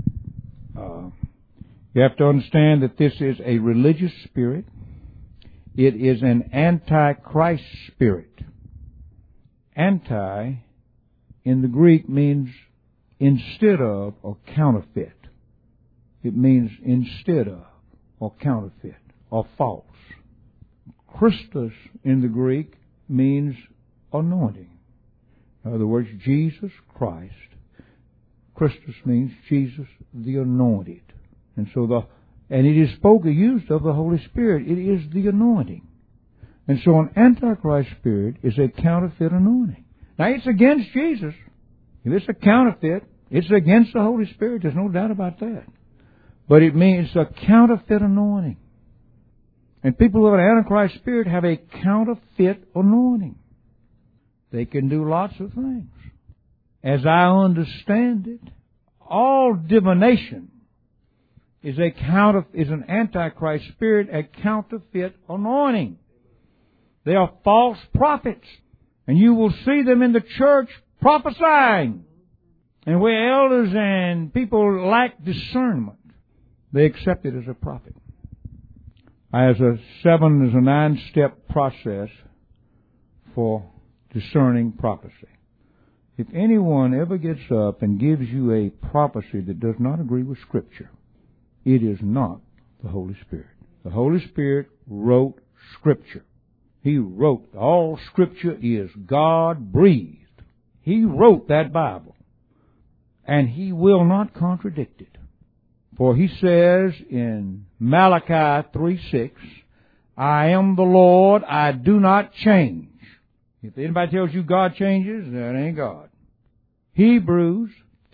You have to understand that this is a religious spirit. It is an antichrist spirit. Anti, in the Greek, means instead of or counterfeit. It means instead of or counterfeit or false. Christus in the Greek means anointing. In other words, Jesus Christ. Christus means Jesus the anointed. And so it is used of the Holy Spirit. It is the anointing. And so an antichrist spirit is a counterfeit anointing. Now it's against Jesus. If it's a counterfeit, it's against the Holy Spirit. There's no doubt about that. But it means a counterfeit anointing. And people who have an antichrist spirit have a counterfeit anointing. They can do lots of things. As I understand it, all divination is an antichrist spirit, a counterfeit anointing. They are false prophets. And you will see them in the church prophesying. And where elders and people lack discernment, they accept it as a prophet. As a 9-step process for discerning prophecy. If anyone ever gets up and gives you a prophecy that does not agree with Scripture, it is not the Holy Spirit. The Holy Spirit wrote Scripture. He wrote, all Scripture is God-breathed. He wrote that Bible. And He will not contradict it. For He says in Malachi 3:6, I am the Lord, I do not change. If anybody tells you God changes, that ain't God. Hebrews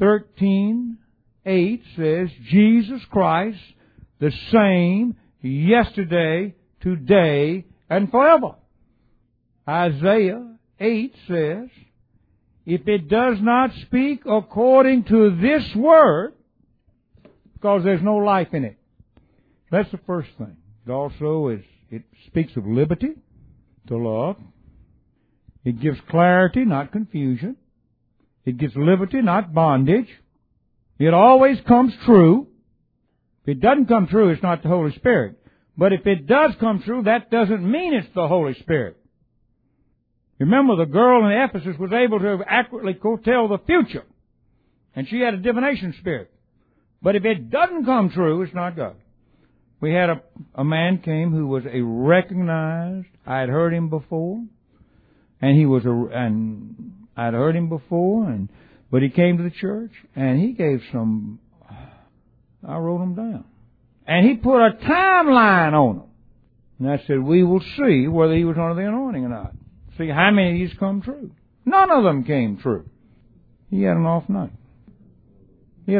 13:8 says, Jesus Christ, the same yesterday, today, and forever. Isaiah 8 says, if it does not speak according to this word, because there's no life in it. That's the first thing. It also speaks of liberty to love. It gives clarity, not confusion. It gives liberty, not bondage. It always comes true. If it doesn't come true, it's not the Holy Spirit. But if it does come true, that doesn't mean it's the Holy Spirit. Remember, the girl in Ephesus was able to accurately tell the future. And she had a divination spirit. But if it doesn't come true, it's not God. We had a man came who was a recognized, I had heard him before, I'd heard him before, but he came to the church, and he gave I wrote them down. And he put a timeline on them. And I said, we will see whether he was under the anointing or not. See how many of these come true. None of them came true. He had an off night. Does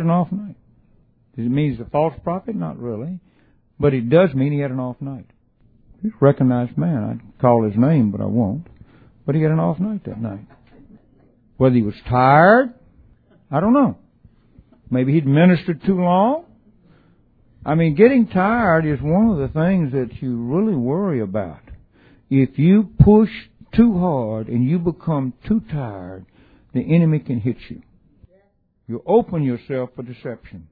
it mean he's a false prophet? Not really. But it does mean he had an off night. He's a recognized man. I'd call his name, but I won't. But he had an off night that night. Whether he was tired, I don't know. Maybe he'd ministered too long. I mean, getting tired is one of the things that you really worry about. If you push too hard and you become too tired, the enemy can hit you. You open yourself for deception.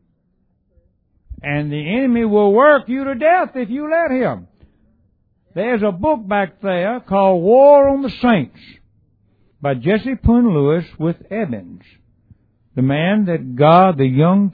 And the enemy will work you to death if you let him. There's a book back there called War on the Saints by Jesse Pun Lewis with Evans. The man that God, the young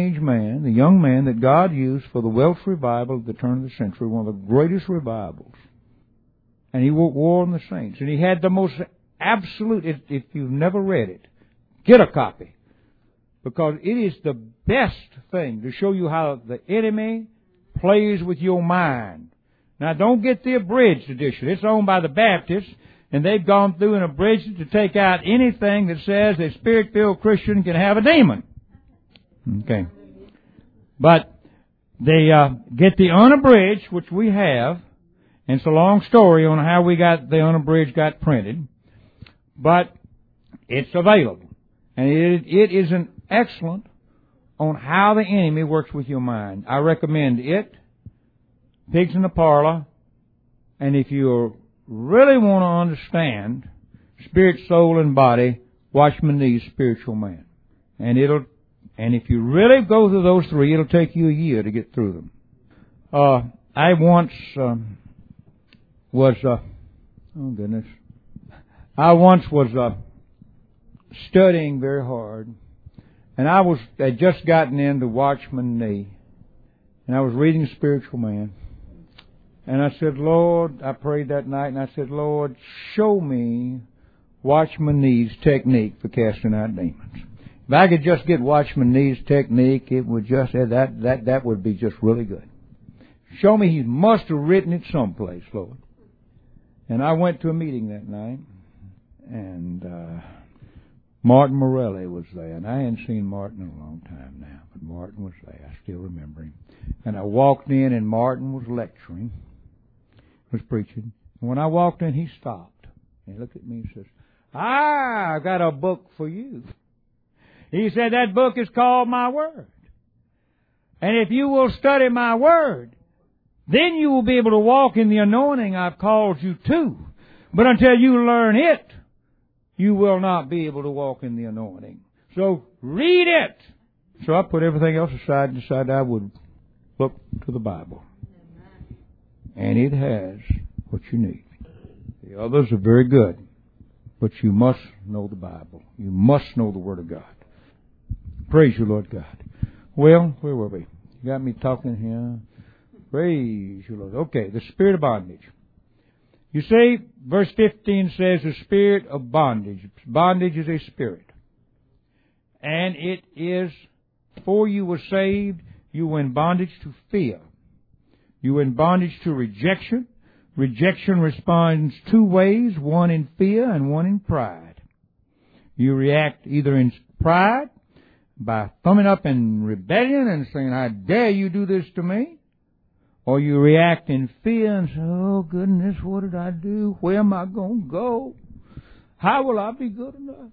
man that God used for the Welsh revival at the turn of the century, one of the greatest revivals. And he wrote War on the Saints. And he had the most absolute, if you've never read it, get a copy. Because it is the best thing to show you how the enemy plays with your mind. Now, don't get the abridged edition. It's owned by the Baptists, and they've gone through and abridged it to take out anything that says a Spirit-filled Christian can have a demon. Okay. But they get the unabridged, which we have, and it's a long story on how we got the unabridged got printed, but it's available. And it is an excellent on how the enemy works with your mind. I recommend it, Pigs in the Parlor, and if you really want to understand spirit, soul, and body, Watchman Nee's Spiritual Man. And if you really go through those three, it'll take you a year to get through them. I once was studying very hard, and I had just gotten into Watchman Nee, and I was reading Spiritual Man. And I said, Lord, I prayed that night, and I said, Lord, show me Watchman Nee's technique for casting out demons. If I could just get Watchman Nee's technique, it would just, that would be just really good. Show me, he must have written it someplace, Lord. And I went to a meeting that night, and Martin Morelli was there. And I hadn't seen Martin in a long time now, but Martin was there. I still remember him. And I walked in, and Martin was lecturing, was preaching. And when I walked in, he stopped. And he looked at me and says, I've got a book for you. He said that book is called my Word. And if you will study my Word, then you will be able to walk in the anointing I've called you to. But until you learn it, you will not be able to walk in the anointing. So read it. So I put everything else aside and decided I would look to the Bible. And it has what you need. The others are very good, but you must know the Bible. You must know the Word of God. Praise you, Lord God. Well, where were we? You got me talking here. Praise you, Lord. Okay, the spirit of bondage. You see, verse 15 says the spirit of bondage. Bondage is a spirit. And it is, before you were saved, you were in bondage to fear. You were in bondage to rejection. Rejection responds two ways, one in fear and one in pride. You react either in pride, by thumbing up in rebellion and saying, how dare you do this to me? Or you react in fear and say, oh goodness, what did I do? Where am I going to go? How will I be good enough?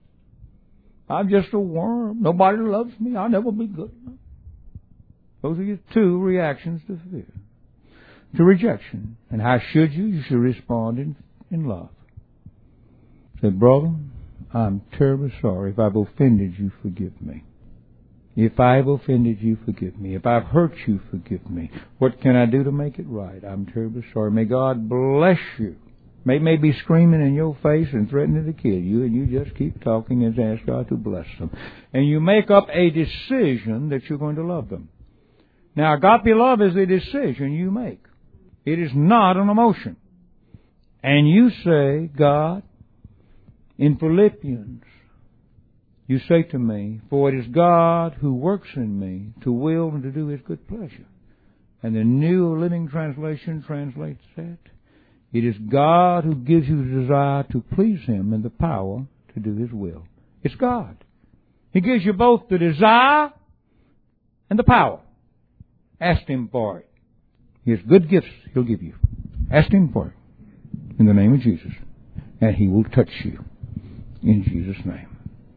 I'm just a worm. Nobody loves me. I'll never be good enough. Those are your two reactions to fear. To rejection. And how should you? You should respond in love. Say, brother, I'm terribly sorry. If I've offended you, forgive me. If I've offended you, forgive me. If I've hurt you, forgive me. What can I do to make it right? I'm terribly sorry. May God bless you. May be screaming in your face and threatening to kill you, and you just keep talking and ask God to bless them. And you make up a decision that you're going to love them. Now, agape love is a decision you make. It is not an emotion. And you say, God, in Philippians, you say to me, for it is God who works in me to will and to do His good pleasure. And the New Living Translation translates that. It is God who gives you the desire to please Him and the power to do His will. It's God. He gives you both the desire and the power. Ask Him for it. He has good gifts He'll give you. Ask Him for it in the name of Jesus. And He will touch you in Jesus' name.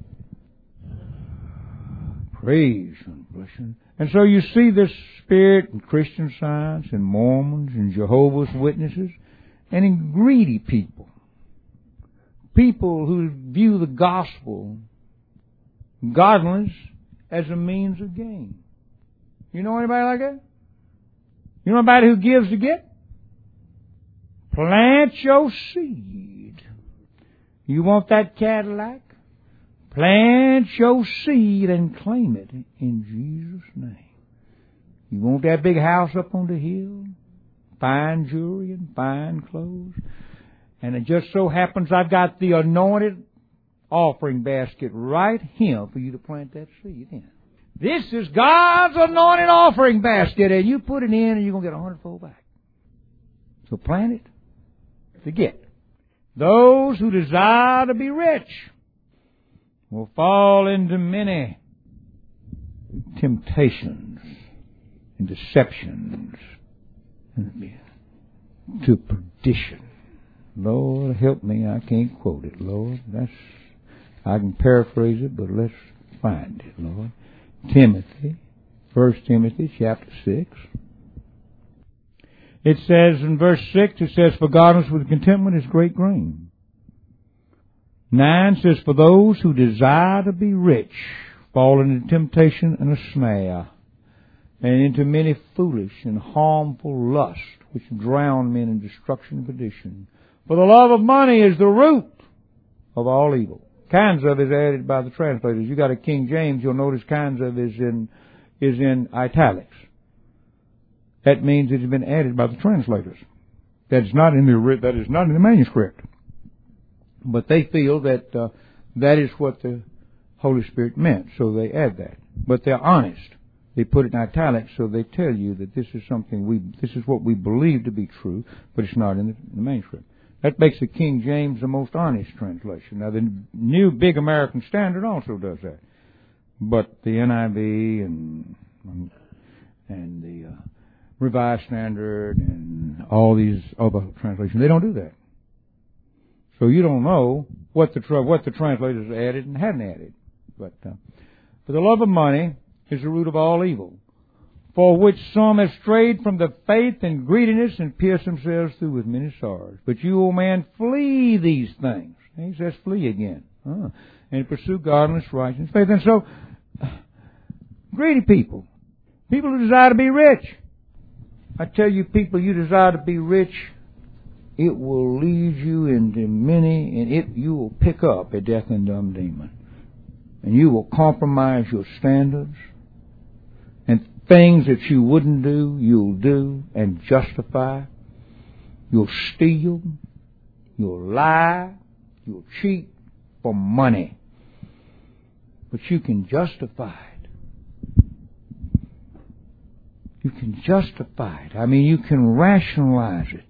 Praise and blessing. And so you see this spirit in Christian Science and Mormons and Jehovah's Witnesses and in greedy people. People who view the gospel, godliness, as a means of gain. You know anybody like that? You know anybody who gives to get? Plant your seed. You want that Cadillac? Plant your seed and claim it in Jesus' name. You want that big house up on the hill? Fine jewelry and fine clothes? And it just so happens I've got the anointed offering basket right here for you to plant that seed in. This is God's anointed offering basket, and you put it in and you're going to get 100-fold back. So plant it to get. Those who desire to be rich will fall into many temptations and deceptions to perdition. Lord, help me. I can't quote it, Lord. I can paraphrase it, but let's find it, Lord. Timothy, 1 Timothy chapter 6. It says in verse 6, it says, for godliness with contentment is great gain. 9 says, for those who desire to be rich fall into temptation and a snare, and into many foolish and harmful lusts, which drown men in destruction and perdition. For the love of money is the root of all evil. Kinds of is added by the translators. You got a King James, you'll notice kinds of is in italics. That means it has been added by the translators. That is not in the manuscript. But they feel that that is what the Holy Spirit meant, so they add that. But they're honest. They put it in italics, so they tell you that this is what we believe to be true, but it's not in the manuscript. That makes the King James the most honest translation. Now, the New Big American Standard also does that. But the NIV and the Revised Standard and all these other translations, they don't do that. So you don't know what the translators added and hadn't added. But for the love of money is the root of all evil, for which some have strayed from the faith and greediness and pierced themselves through with many sorrows. But you, O man, flee these things. He says flee again. And pursue godliness, righteousness, faith. And so, greedy people who desire to be rich. I tell you, people, you desire to be rich, it will lead you into many, and you will pick up a deaf and dumb demon. And you will compromise your standards. And things that you wouldn't do, you'll do and justify. You'll steal. You'll lie. You'll cheat for money. But you can justify it. You can justify it. I mean, you can rationalize it.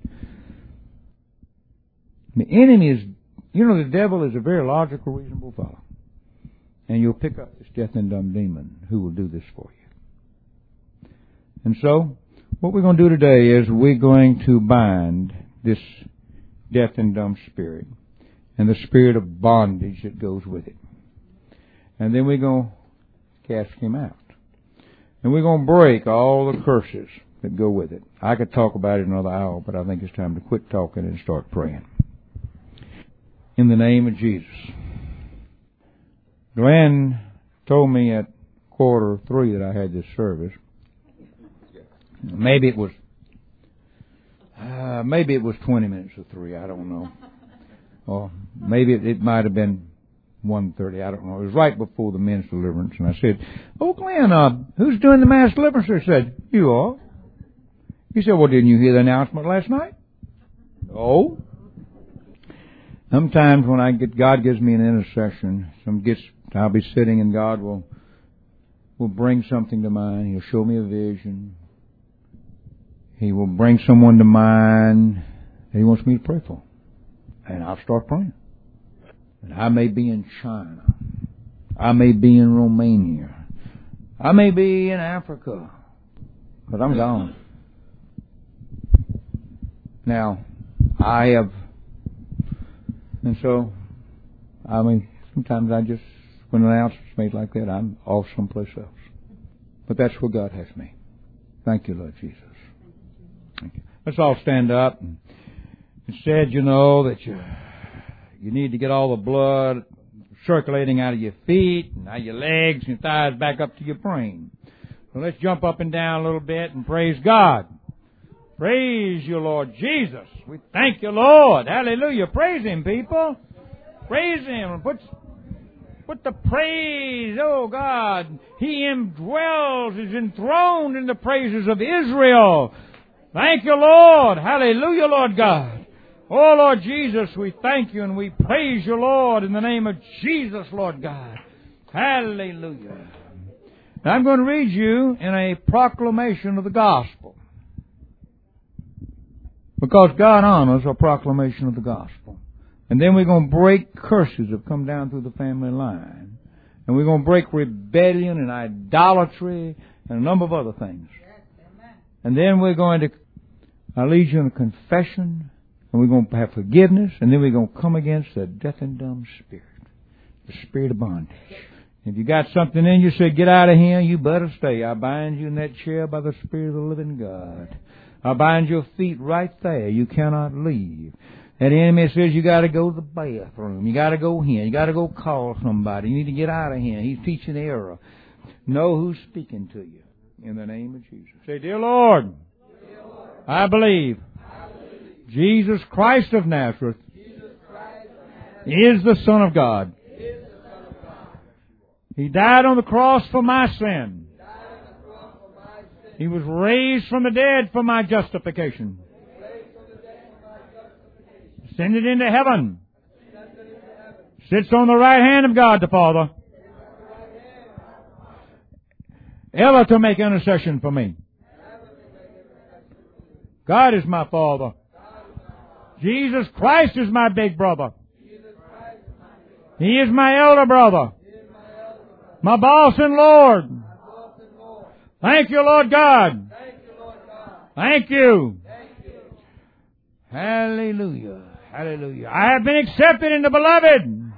The enemy is, the devil is a very logical, reasonable fellow. And you'll pick up this deaf and dumb demon who will do this for you. And so, what we're going to do today is we're going to bind this deaf and dumb spirit and the spirit of bondage that goes with it. And then we're going to cast him out. And we're going to break all the curses that go with it. I could talk about it another hour, but I think it's time to quit talking and start praying. In the name of Jesus. Glenn told me at 2:45 that I had this service. Maybe it was 20 minutes to 3. I don't know. Or maybe it might have been 1:30. I don't know. It was right before the men's deliverance, and I said, "Oh, Glenn, who's doing the mass deliverance?" He said, "You are." He said, "Well, didn't you hear the announcement last night?" "Oh." Sometimes when God gives me an intercession, I'll be sitting and God will bring something to mind. He'll show me a vision. He will bring someone to mind that He wants me to pray for. And I'll start praying. And I may be in China. I may be in Romania. I may be in Africa. But I'm gone. Now, and so, sometimes when an announcement's made like that, I'm off someplace else. But that's where God has me. Thank you, Lord Jesus. Thank you. Let's all stand up. It said, that you need to get all the blood circulating out of your feet and out of your legs and your thighs back up to your brain. So let's jump up and down a little bit and praise God. Praise you, Lord Jesus. We thank you, Lord. Hallelujah. Praise Him, people. Praise Him. Put the praise, oh God. He indwells, is enthroned in the praises of Israel. Thank you, Lord. Hallelujah, Lord God. Oh, Lord Jesus, we thank you and we praise you, Lord, in the name of Jesus, Lord God. Hallelujah. Now I'm going to read you in a proclamation of the gospel. Because God honors a proclamation of the gospel. And then we're going to break curses that come down through the family line. And we're going to break rebellion and idolatry and a number of other things. And then we're going to lead you in a confession. And we're going to have forgiveness. And then we're going to come against the deaf and dumb spirit. The spirit of bondage. If you got something in you, say, get out of here, you better stay. I bind you in that chair by the Spirit of the living God. I bind your feet right there. You cannot leave. That enemy says you got to go to the bathroom. You got to go here. You got to go call somebody. You need to get out of here. He's teaching error. Know who's speaking to you. In the name of Jesus. Say, Dear Lord, I believe Jesus Christ of Nazareth is the Son of God. He died on the cross for my sin. He was raised from the dead for my justification. Ascended into heaven. Sits on the right hand of God the Father. Ever to make intercession for me. God is my Father. Jesus Christ is my big brother. He is my elder brother. My boss and Lord. Thank you, Lord God. Thank you. Hallelujah. Hallelujah. I have been accepted in the Beloved.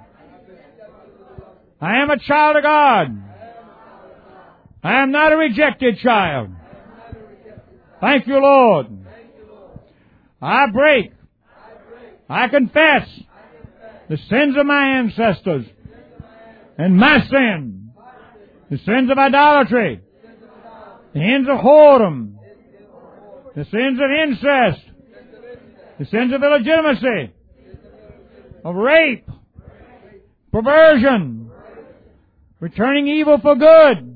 I am a child of God. I am not a rejected child. Thank you, Lord. I break. I confess the sins of my ancestors and my sin, the sins of idolatry, the sins of whoredom, the sins of incest, the sins of illegitimacy, of rape, perversion, returning evil for good.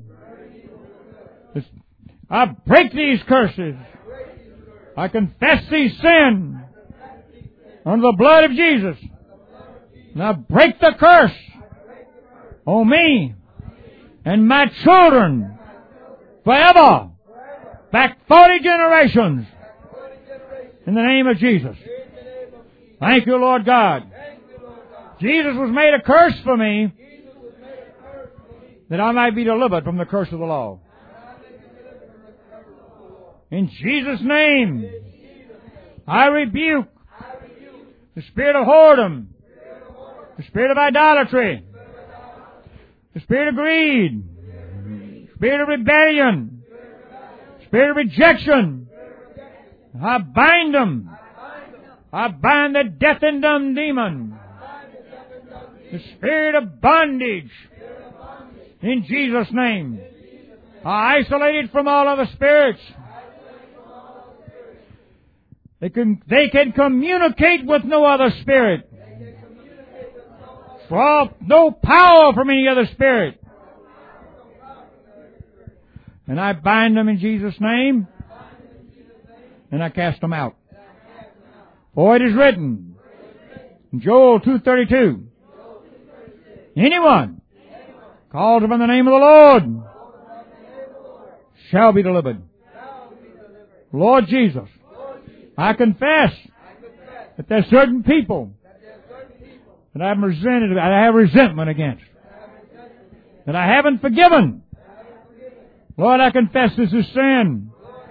I break these curses. I confess these sins under the blood of Jesus. And I break the curse on me and my children forever. Back 40 generations. In the name of Jesus. Thank you, Lord God. Jesus was made a curse for me that I might be delivered from the curse of the law. In Jesus' name, I rebuke the spirit of whoredom, the spirit of idolatry, the spirit of greed, spirit of rebellion, spirit of rejection. I bind them. I bind the death and dumb demon, the spirit of bondage, in Jesus' name. I isolate it from all other spirits. They can communicate with no other spirit. Draw no power from any other spirit. And I bind them in Jesus' name. And I cast them out. For it is written in Joel 2:32, anyone called upon the name of the Lord shall be delivered. Lord Jesus, I confess that there are certain people that I have resentment against, that I haven't forgiven. Lord, I confess this is sin.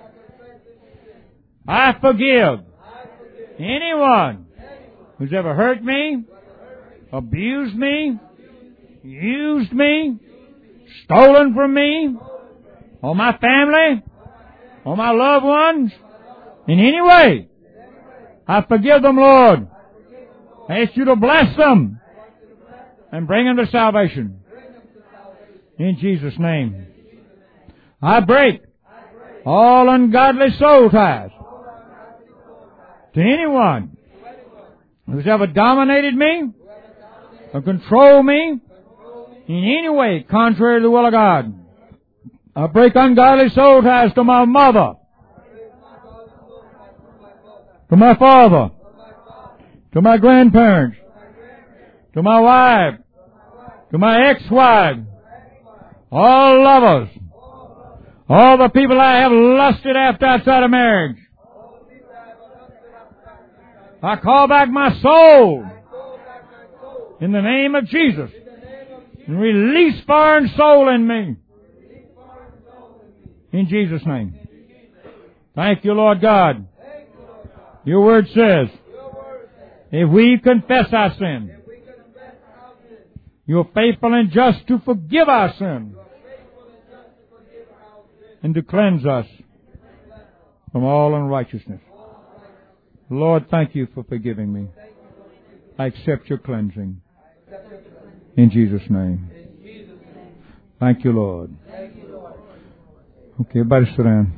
I forgive anyone who's ever hurt me, abused me, used me, stolen from me, or my family, or my loved ones, in any way. I forgive them, Lord. I ask you to bless them and bring them to salvation. In Jesus' name. I break all ungodly soul ties to anyone who's ever dominated me or controlled me in any way contrary to the will of God. I break ungodly soul ties to my mother, to my father, to my grandparents, to my wife, to my ex-wife, all lovers, all the people I have lusted after outside of marriage. I call back my soul in the name of Jesus and release foreign soul in me. In Jesus' name. Thank you, Lord God. Your word says, if we confess our sin, you're faithful and just to forgive our sin and to cleanse us from all unrighteousness. Lord, thank you for forgiving me. I accept your cleansing. In Jesus' name. Thank you, Lord. Okay, everybody sit down.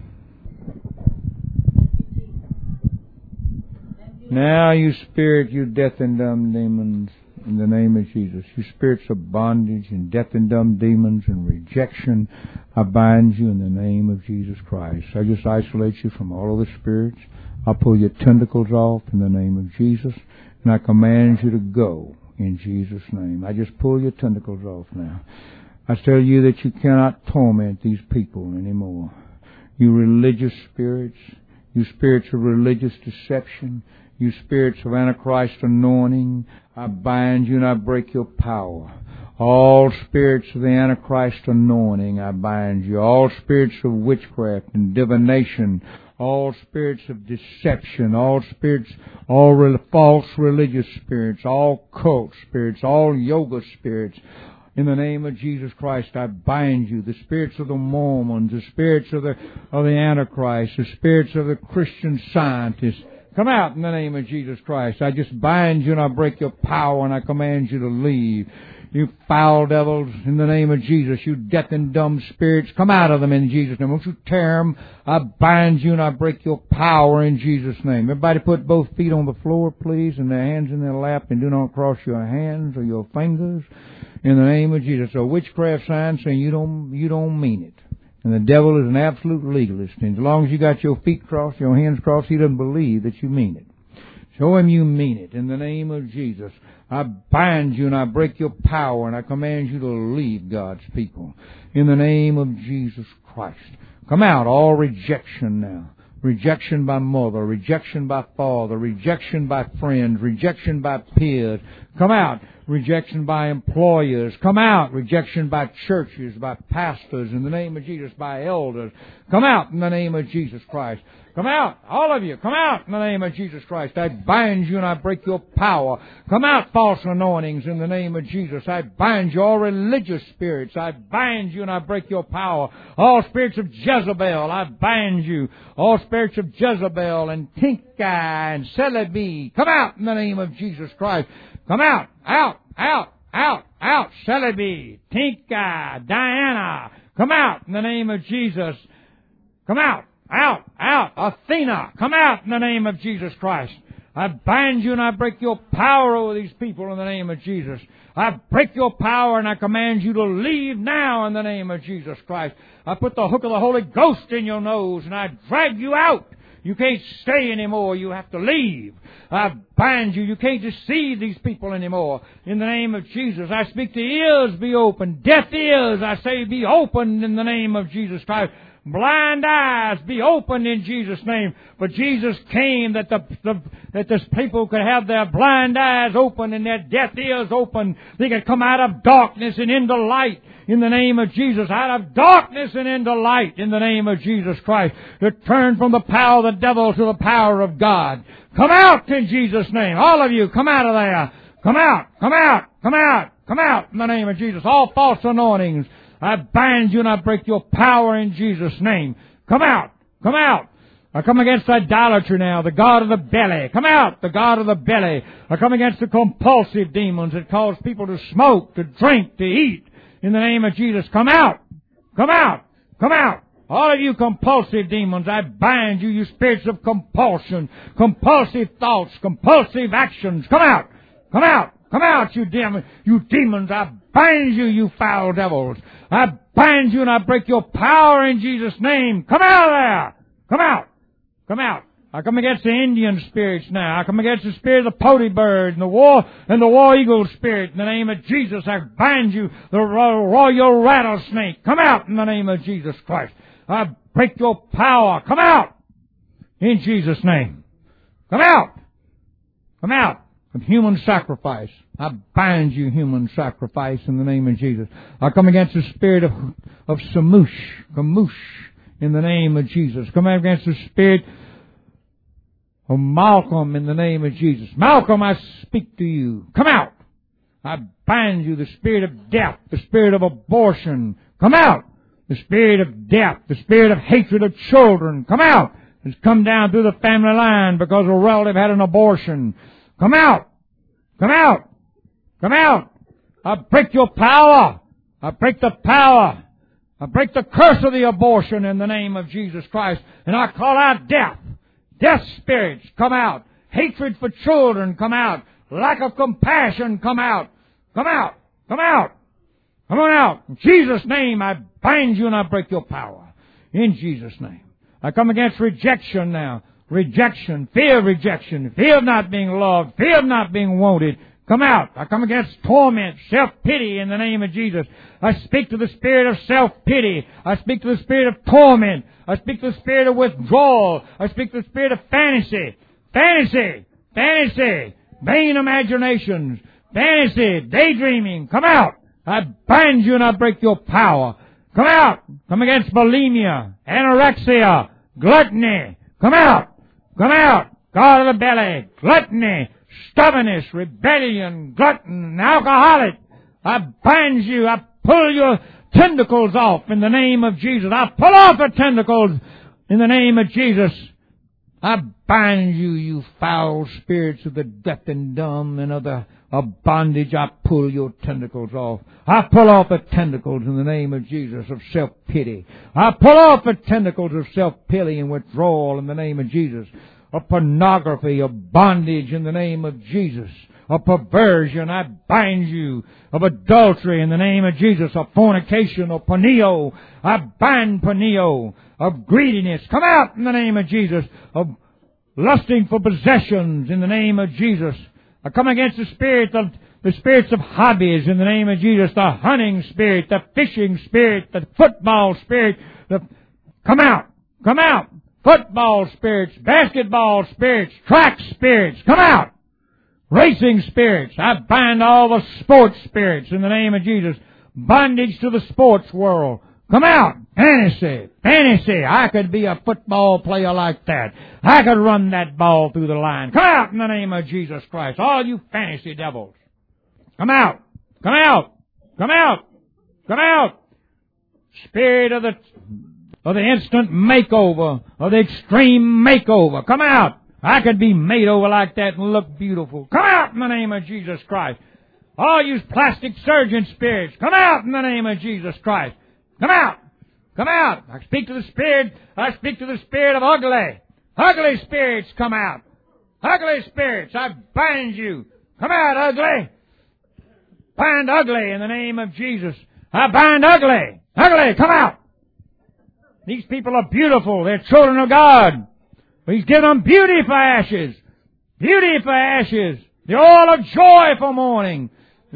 Now, you spirit, you death and dumb demons, in the name of Jesus. You spirits of bondage and death and dumb demons and rejection, I bind you in the name of Jesus Christ. I just isolate you from all of the spirits. I pull your tentacles off in the name of Jesus, and I command you to go in Jesus' name. I just pull your tentacles off now. I tell you that you cannot torment these people anymore. You religious spirits, you spirits of religious deception, you spirits of Antichrist anointing, I bind you and I break your power. All spirits of the Antichrist anointing, I bind you. All spirits of witchcraft and divination, all spirits of deception, all spirits, false religious spirits, all cult spirits, all yoga spirits. In the name of Jesus Christ, I bind you. The spirits of the Mormons, the spirits of the Antichrist, the spirits of the Christian scientists. Come out in the name of Jesus Christ. I just bind you and I break your power and I command you to leave. You foul devils, in the name of Jesus, you deaf and dumb spirits, come out of them in Jesus' name. Won't you tear them? I bind you and I break your power in Jesus' name. Everybody put both feet on the floor, please, and their hands in their lap, and do not cross your hands or your fingers in the name of Jesus. So witchcraft sign saying you don't mean it. And the devil is an absolute legalist. And as long as you got your feet crossed, your hands crossed, he doesn't believe that you mean it. Show him you mean it in the name of Jesus. I bind you and I break your power and I command you to leave God's people in the name of Jesus Christ. Come out, all rejection now. Rejection by mother, rejection by father, rejection by friends, rejection by peers. Come out. Rejection by employers. Come out. Rejection by churches, by pastors, in the name of Jesus, by elders. Come out in the name of Jesus Christ. Come out, all of you. Come out in the name of Jesus Christ. I bind you and I break your power. Come out, false anointings, in the name of Jesus. I bind you, all religious spirits. I bind you and I break your power. All spirits of Jezebel, I bind you. All spirits of Jezebel and Tinkai and Celebi. Come out in the name of Jesus Christ. Come out, out, out, out, out. Celebi, Tinkai, Diana. Come out in the name of Jesus. Come out. Out, out, Athena, come out in the name of Jesus Christ. I bind you and I break your power over these people in the name of Jesus. I break your power and I command you to leave now in the name of Jesus Christ. I put the hook of the Holy Ghost in your nose and I drag you out. You can't stay anymore. You have to leave. I bind you. You can't deceive these people anymore. In the name of Jesus, I speak to ears be open. Deaf ears, I say, be opened in the name of Jesus Christ. Blind eyes be opened in Jesus' name. But Jesus came that this people could have their blind eyes open and their deaf ears open. They could come out of darkness and into light in the name of Jesus. Out of darkness and into light in the name of Jesus Christ. To turn from the power of the devil to the power of God. Come out in Jesus' name. All of you, come out of there. Come out, come out, come out, come out in the name of Jesus. All false anointings, I bind you and I break your power in Jesus' name. Come out. Come out. I come against idolatry now, the god of the belly. Come out, the god of the belly. I come against the compulsive demons that cause people to smoke, to drink, to eat. In the name of Jesus, come out. Come out. Come out. All of you compulsive demons, I bind you, you spirits of compulsion, compulsive thoughts, compulsive actions. Come out. Come out. Come out, you demons. I bind you, you foul devils. I bind you and I break your power in Jesus' name. Come out of there. Come out. Come out. I come against the Indian spirits now. I come against the spirit of the potty bird and the war eagle spirit. In the name of Jesus, I bind you, the royal rattlesnake. Come out in the name of Jesus Christ. I break your power. Come out in Jesus' name. Come out. Come out of human sacrifice. I bind you, human sacrifice, in the name of Jesus. I come against the spirit of Gamoosh, in the name of Jesus. Come against the spirit of Malcolm, in the name of Jesus. Malcolm, I speak to you. Come out. I bind you, the spirit of death, the spirit of abortion. Come out. The spirit of death, the spirit of hatred of children. Come out. It's come down through the family line because a relative had an abortion. Come out. Come out. Come out. I break your power. I break the power. I break the curse of the abortion in the name of Jesus Christ. And I call out death. Death spirits, come out. Hatred for children, come out. Lack of compassion, come out. Come out. Come out. Come on out. In Jesus' name, I bind you and I break your power. In Jesus' name. I come against rejection now. Rejection, fear of rejection, fear of not being loved, fear of not being wanted. Come out. I come against torment, self-pity in the name of Jesus. I speak to the spirit of self-pity. I speak to the spirit of torment. I speak to the spirit of withdrawal. I speak to the spirit of fantasy. Fantasy. Fantasy. Vain imaginations. Fantasy. Daydreaming. Come out. I bind you and I break your power. Come out. Come against bulimia, anorexia, gluttony. Come out! Come out! God of the belly, gluttony, stubbornness, rebellion, glutton, alcoholic. I bind you. I pull your tentacles off in the name of Jesus. I pull off the tentacles in the name of Jesus. I bind you, you foul spirits of the deaf and dumb and of bondage. I pull your tentacles off. I pull off the tentacles in the name of Jesus of self-pity. I pull off the tentacles of self-pity and withdrawal in the name of Jesus. Of pornography, of bondage in the name of Jesus. Of perversion, I bind you. Of adultery in the name of Jesus. Of fornication, of porneo, I bind porneo. Of greediness, come out in the name of Jesus. Of lusting for possessions in the name of Jesus. I come against the spirits of hobbies in the name of Jesus. The hunting spirit, the fishing spirit, the football spirit. Come out, come out. Football spirits, basketball spirits, track spirits, come out. Racing spirits, I bind all the sports spirits in the name of Jesus. Bondage to the sports world. Come out. Fantasy. Fantasy. I could be a football player like that. I could run that ball through the line. Come out in the name of Jesus Christ. All you fantasy devils. Come out. Come out. Come out. Come out. Spirit of the instant makeover, of the extreme makeover. Come out. I could be made over like that and look beautiful. Come out in the name of Jesus Christ. All you plastic surgeon spirits, come out in the name of Jesus Christ. Come out. Come out. I speak to the spirit of ugly. Ugly spirits, come out. Ugly spirits, I bind you. Come out, ugly. Bind ugly in the name of Jesus. I bind ugly. Ugly, come out. These people are beautiful. They're children of God. He's given them beauty for ashes. Beauty for ashes. The oil of joy for mourning.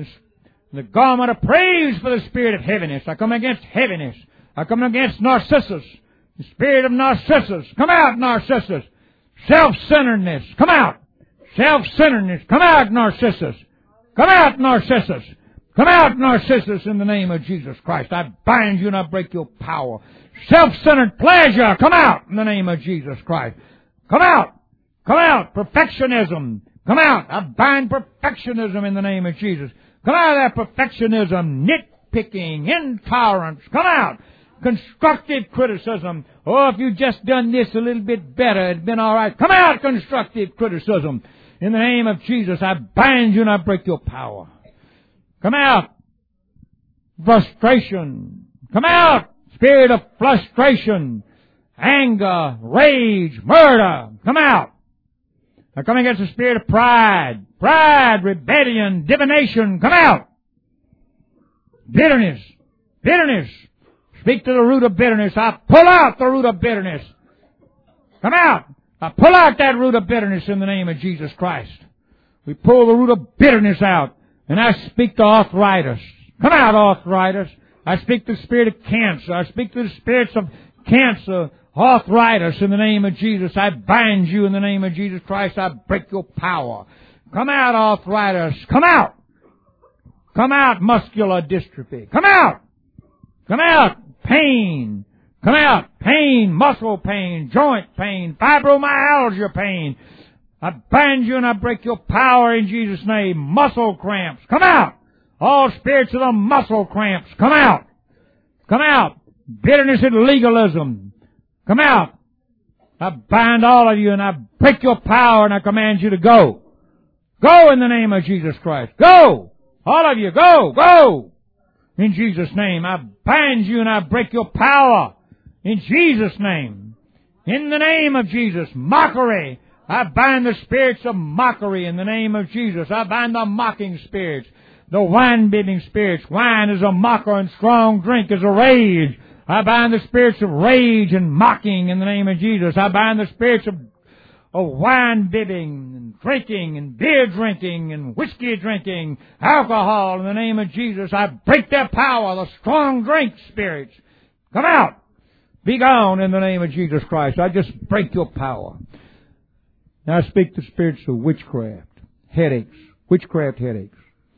The garment of praise for the spirit of heaviness. I come against heaviness. I come against Narcissus. The spirit of Narcissus. Come out, Narcissus. Self-centeredness. Come out. Self-centeredness. Come out, Narcissus. Come out, Narcissus. Come out, Narcissus, in the name of Jesus Christ. I bind you and I break your power. Self-centered pleasure. Come out in the name of Jesus Christ. Come out. Come out. Perfectionism. Come out. I bind perfectionism in the name of Jesus. Come out of that perfectionism, nitpicking, intolerance. Come out. Constructive criticism. Oh, if you'd just done this a little bit better, it'd been all right. Come out, constructive criticism. In the name of Jesus, I bind you and I break your power. Come out. Frustration. Come out. Spirit of frustration, anger, rage, murder. Come out. I come against the spirit of pride, rebellion, divination. Come out. Bitterness. Speak to the root of bitterness. I pull out the root of bitterness. Come out. I pull out that root of bitterness in the name of Jesus Christ. We pull the root of bitterness out. And I speak to arthritis. Come out, arthritis. I speak to the spirit of cancer. I speak to the spirits of cancer, arthritis in the name of Jesus. I bind you in the name of Jesus Christ. I break your power. Come out, arthritis. Come out. Come out, muscular dystrophy. Come out. Come out, pain. Come out, pain, muscle pain, joint pain, fibromyalgia pain. I bind you and I break your power in Jesus' name. Muscle cramps. Come out. All spirits of the muscle cramps. Come out. Come out. Bitterness and legalism. Come out. I bind all of you and I break your power and I command you to go. Go in the name of Jesus Christ. Go. All of you, go. Go. In Jesus' name. I bind you and I break your power. In Jesus' name. In the name of Jesus. Mockery. I bind the spirits of mockery in the name of Jesus. I bind the mocking spirits. The wine-bibbing spirits. Wine is a mocker and strong drink is a rage. I bind the spirits of rage and mocking in the name of Jesus. I bind the spirits of wine-bibbing and drinking and beer drinking and whiskey drinking, alcohol in the name of Jesus. I break their power, the strong drink spirits. Come out. Be gone in the name of Jesus Christ. I just break your power. Now I speak to spirits of witchcraft, headaches, witchcraft headaches,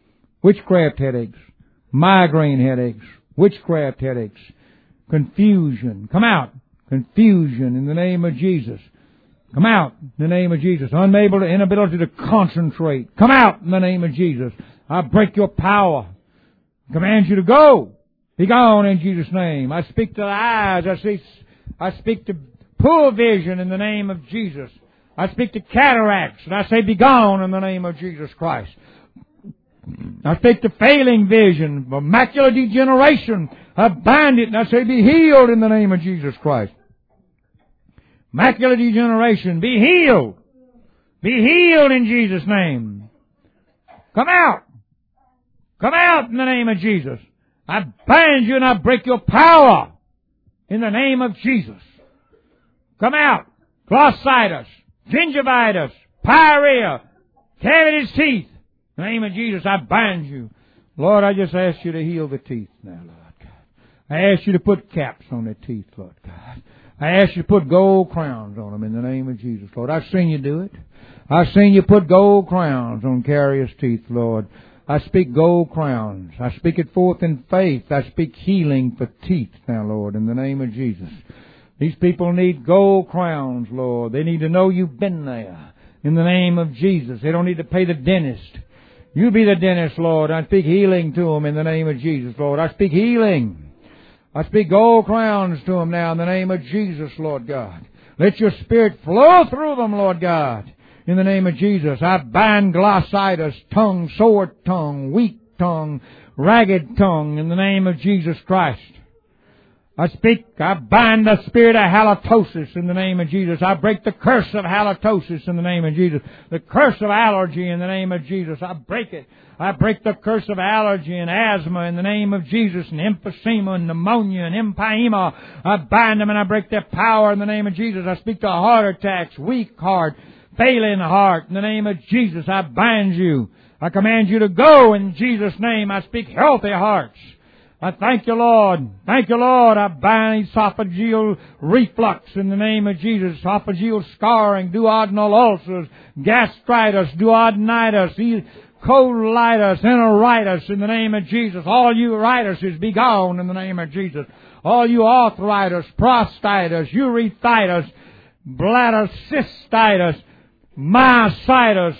migraine headaches, witchcraft headaches, confusion. Come out. Confusion in the name of Jesus. Come out in the name of Jesus. Inability to concentrate. Come out in the name of Jesus. I break your power. I command you to go. Be gone in Jesus' name. I speak to the eyes. I speak to poor vision in the name of Jesus. I speak to cataracts, and I say, be gone in the name of Jesus Christ. I speak to failing vision, macular degeneration. I bind it, and I say, be healed in the name of Jesus Christ. Macular degeneration, be healed. Be healed in Jesus' name. Come out. Come out in the name of Jesus. I bind you and I break your power in the name of Jesus. Come out. Glossitis, gingivitis, pyorrhea, cavities, teeth. In the name of Jesus, I bind you. Lord, I just ask you to heal the teeth now, Lord God. I ask you to put caps on the teeth, Lord God. I ask you to put gold crowns on them in the name of Jesus, Lord. I've seen you do it. I've seen you put gold crowns on carious teeth, Lord. I speak gold crowns. I speak it forth in faith. I speak healing for teeth now, Lord, in the name of Jesus. These people need gold crowns, Lord. They need to know you've been there in the name of Jesus. They don't need to pay the dentist. You be the dentist, Lord. I speak healing to them in the name of Jesus, Lord. I speak healing. I speak gold crowns to them now in the name of Jesus, Lord God. Let your Spirit flow through them, Lord God, in the name of Jesus. I bind glossitis, tongue, sore tongue, weak tongue, ragged tongue in the name of Jesus Christ. I bind the spirit of halitosis in the name of Jesus. I break the curse of halitosis in the name of Jesus. The curse of allergy in the name of Jesus. I break it. I break the curse of allergy and asthma in the name of Jesus, and emphysema and pneumonia and empyema. I bind them and I break their power in the name of Jesus. I speak to heart attacks, weak heart, failing heart in the name of Jesus. I bind you. I command you to go in Jesus' name. I speak healthy hearts. I thank you, Lord. Thank you, Lord. I bind esophageal reflux in the name of Jesus. Esophageal scarring, duodenal ulcers, gastritis, duodenitis, colitis, enteritis in the name of Jesus. All you itises be gone in the name of Jesus. All you arthritis, prostatitis, urethritis, bladder cystitis, myositis,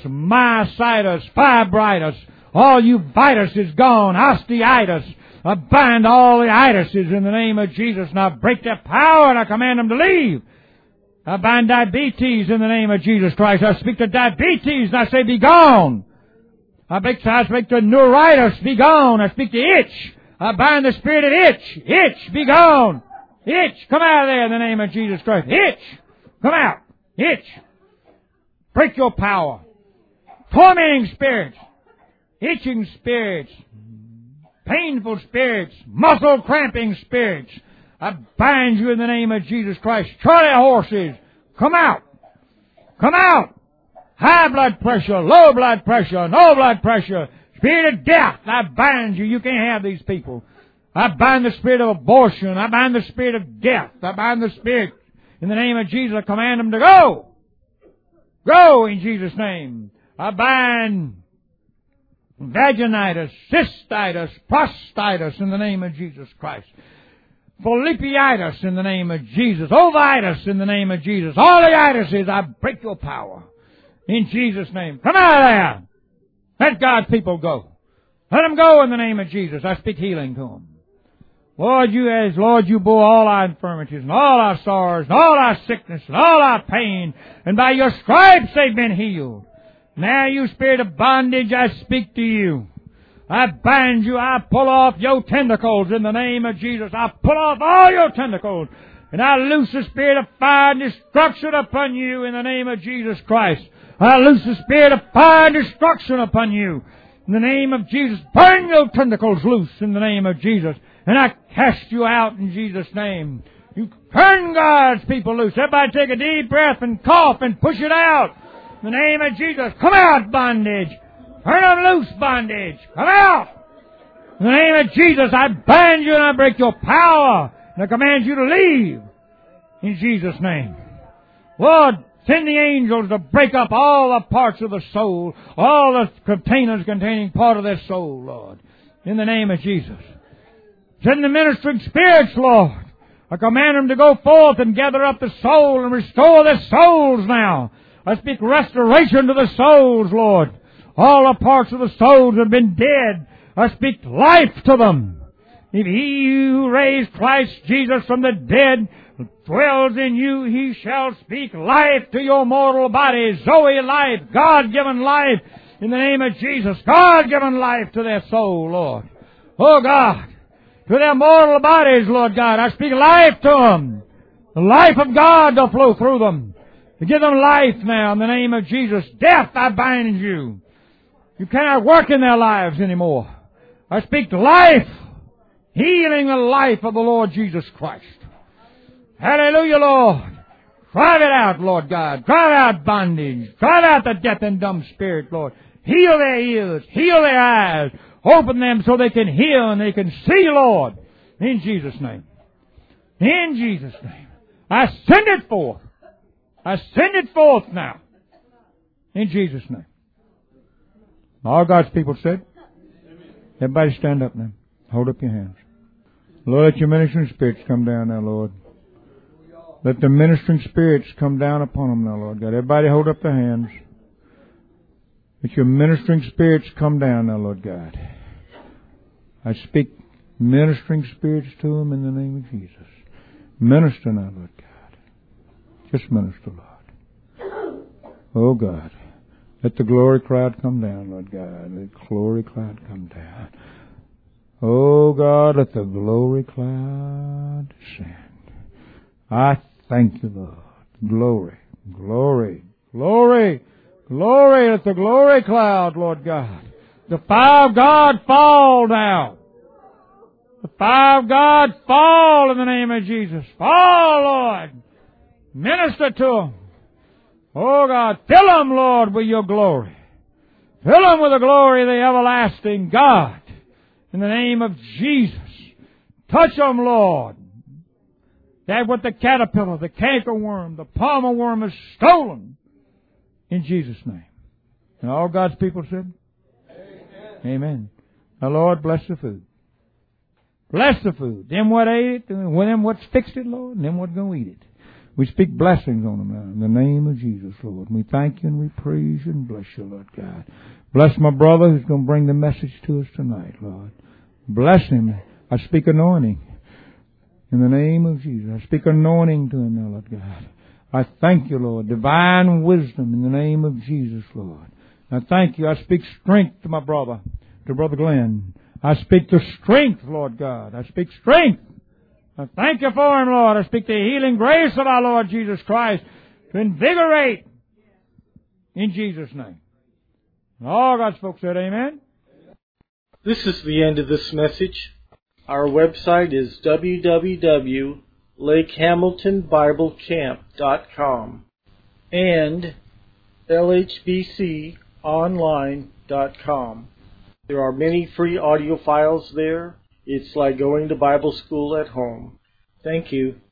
fibritis. All you vitises gone, osteitis. I bind all the itises in the name of Jesus, and I break their power, and I command them to leave. I bind diabetes in the name of Jesus Christ. I speak to diabetes, and I say, be gone. I speak to neuritis, be gone. I speak to itch. I bind the spirit of itch. Itch, be gone. Itch, come out of there in the name of Jesus Christ. Itch, come out. Itch. Break your power. Tormenting spirits. Itching spirits. Painful spirits, muscle cramping spirits. I bind you in the name of Jesus Christ. Charlie horses, come out. Come out. High blood pressure, low blood pressure, no blood pressure. Spirit of death, I bind you. You can't have these people. I bind the spirit of abortion. I bind the spirit of death. I bind the spirit. In the name of Jesus, I command them to go. Go in Jesus' name. I bind vaginitis, cystitis, prostatitis in the name of Jesus Christ. Philippitis in the name of Jesus. Ovitis in the name of Jesus. All the itises, I break your power. In Jesus' name. Come out of there. Let God's people go. Let them go in the name of Jesus. I speak healing to them. Lord, you bore all our infirmities and all our sorrows and all our sickness and all our pain. And by your stripes they've been healed. Now, you spirit of bondage, I speak to you. I bind you. I pull off your tentacles in the name of Jesus. I pull off all your tentacles. And I loose the spirit of fire and destruction upon you in the name of Jesus Christ. I loose the spirit of fire and destruction upon you in the name of Jesus. Burn your tentacles loose in the name of Jesus. And I cast you out in Jesus' name. You turn God's people loose. Everybody take a deep breath and cough and push it out. In the name of Jesus, come out, bondage. Turn them loose, bondage. Come out. In the name of Jesus, I bind you and I break your power. And I command you to leave. In Jesus' name. Lord, send the angels to break up all the parts of the soul. All the containers containing part of their soul, Lord. In the name of Jesus. Send the ministering spirits, Lord. I command them to go forth and gather up the soul and restore their souls now. I speak restoration to the souls, Lord. All the parts of the souls have been dead. I speak life to them. If he who raised Christ Jesus from the dead dwells in you, he shall speak life to your mortal body. Zoe life, God-given life in the name of Jesus. God-given life to their soul, Lord. Oh God, to their mortal bodies, Lord God, I speak life to them. The life of God to flow through them. To give them life now in the name of Jesus. Death, I bind you. You cannot work in their lives anymore. I speak life, healing the life of the Lord Jesus Christ. Hallelujah, Lord. Drive it out, Lord God. Drive out bondage. Drive out the deaf and dumb spirit, Lord. Heal their ears. Heal their eyes. Open them so they can hear and they can see, Lord. In Jesus' name. In Jesus' name. I send it forth. I send it forth now. In Jesus' name. All God's people said. Everybody stand up now. Hold up your hands. Lord, let your ministering spirits come down now, Lord. Let the ministering spirits come down upon them now, Lord God. Everybody hold up their hands. Let your ministering spirits come down now, Lord God. I speak ministering spirits to them in the name of Jesus. Minister now, Lord God. Just minister, Lord. Oh God. Let the glory cloud come down, Lord God. Let the glory cloud come down. Oh God, let the glory cloud descend. I thank you, Lord. Glory, glory, glory, glory. Let the glory cloud, Lord God. The fire of God fall now. The fire of God fall in the name of Jesus. Fall, Lord. Minister to them. Oh God, fill them, Lord, with your glory. Fill them with the glory of the everlasting God. In the name of Jesus. Touch them, Lord. That what the caterpillar, the cankerworm, the palmer worm has stolen. In Jesus' name. And all God's people said? Amen. Amen. Now, Lord, bless the food. Bless the food. Them what ate it, and them what's fixed it, Lord, and them what's going to eat it. We speak blessings on them now in the name of Jesus, Lord. We thank you and we praise you and bless you, Lord God. Bless my brother who's going to bring the message to us tonight, Lord. Bless him. I speak anointing in the name of Jesus. I speak anointing to him now, Lord God. I thank you, Lord. Divine wisdom in the name of Jesus, Lord. I thank you. I speak strength to my brother, to Brother Glenn. I speak the strength, Lord God. I speak strength. I thank you for him, Lord. I speak the healing grace of our Lord Jesus Christ to invigorate in Jesus' name. And all God's folks said amen. This is the end of this message. Our website is www.lakehamiltonbiblecamp.com and lhbconline.com. There are many free audio files there. It's like going to Bible school at home. Thank you.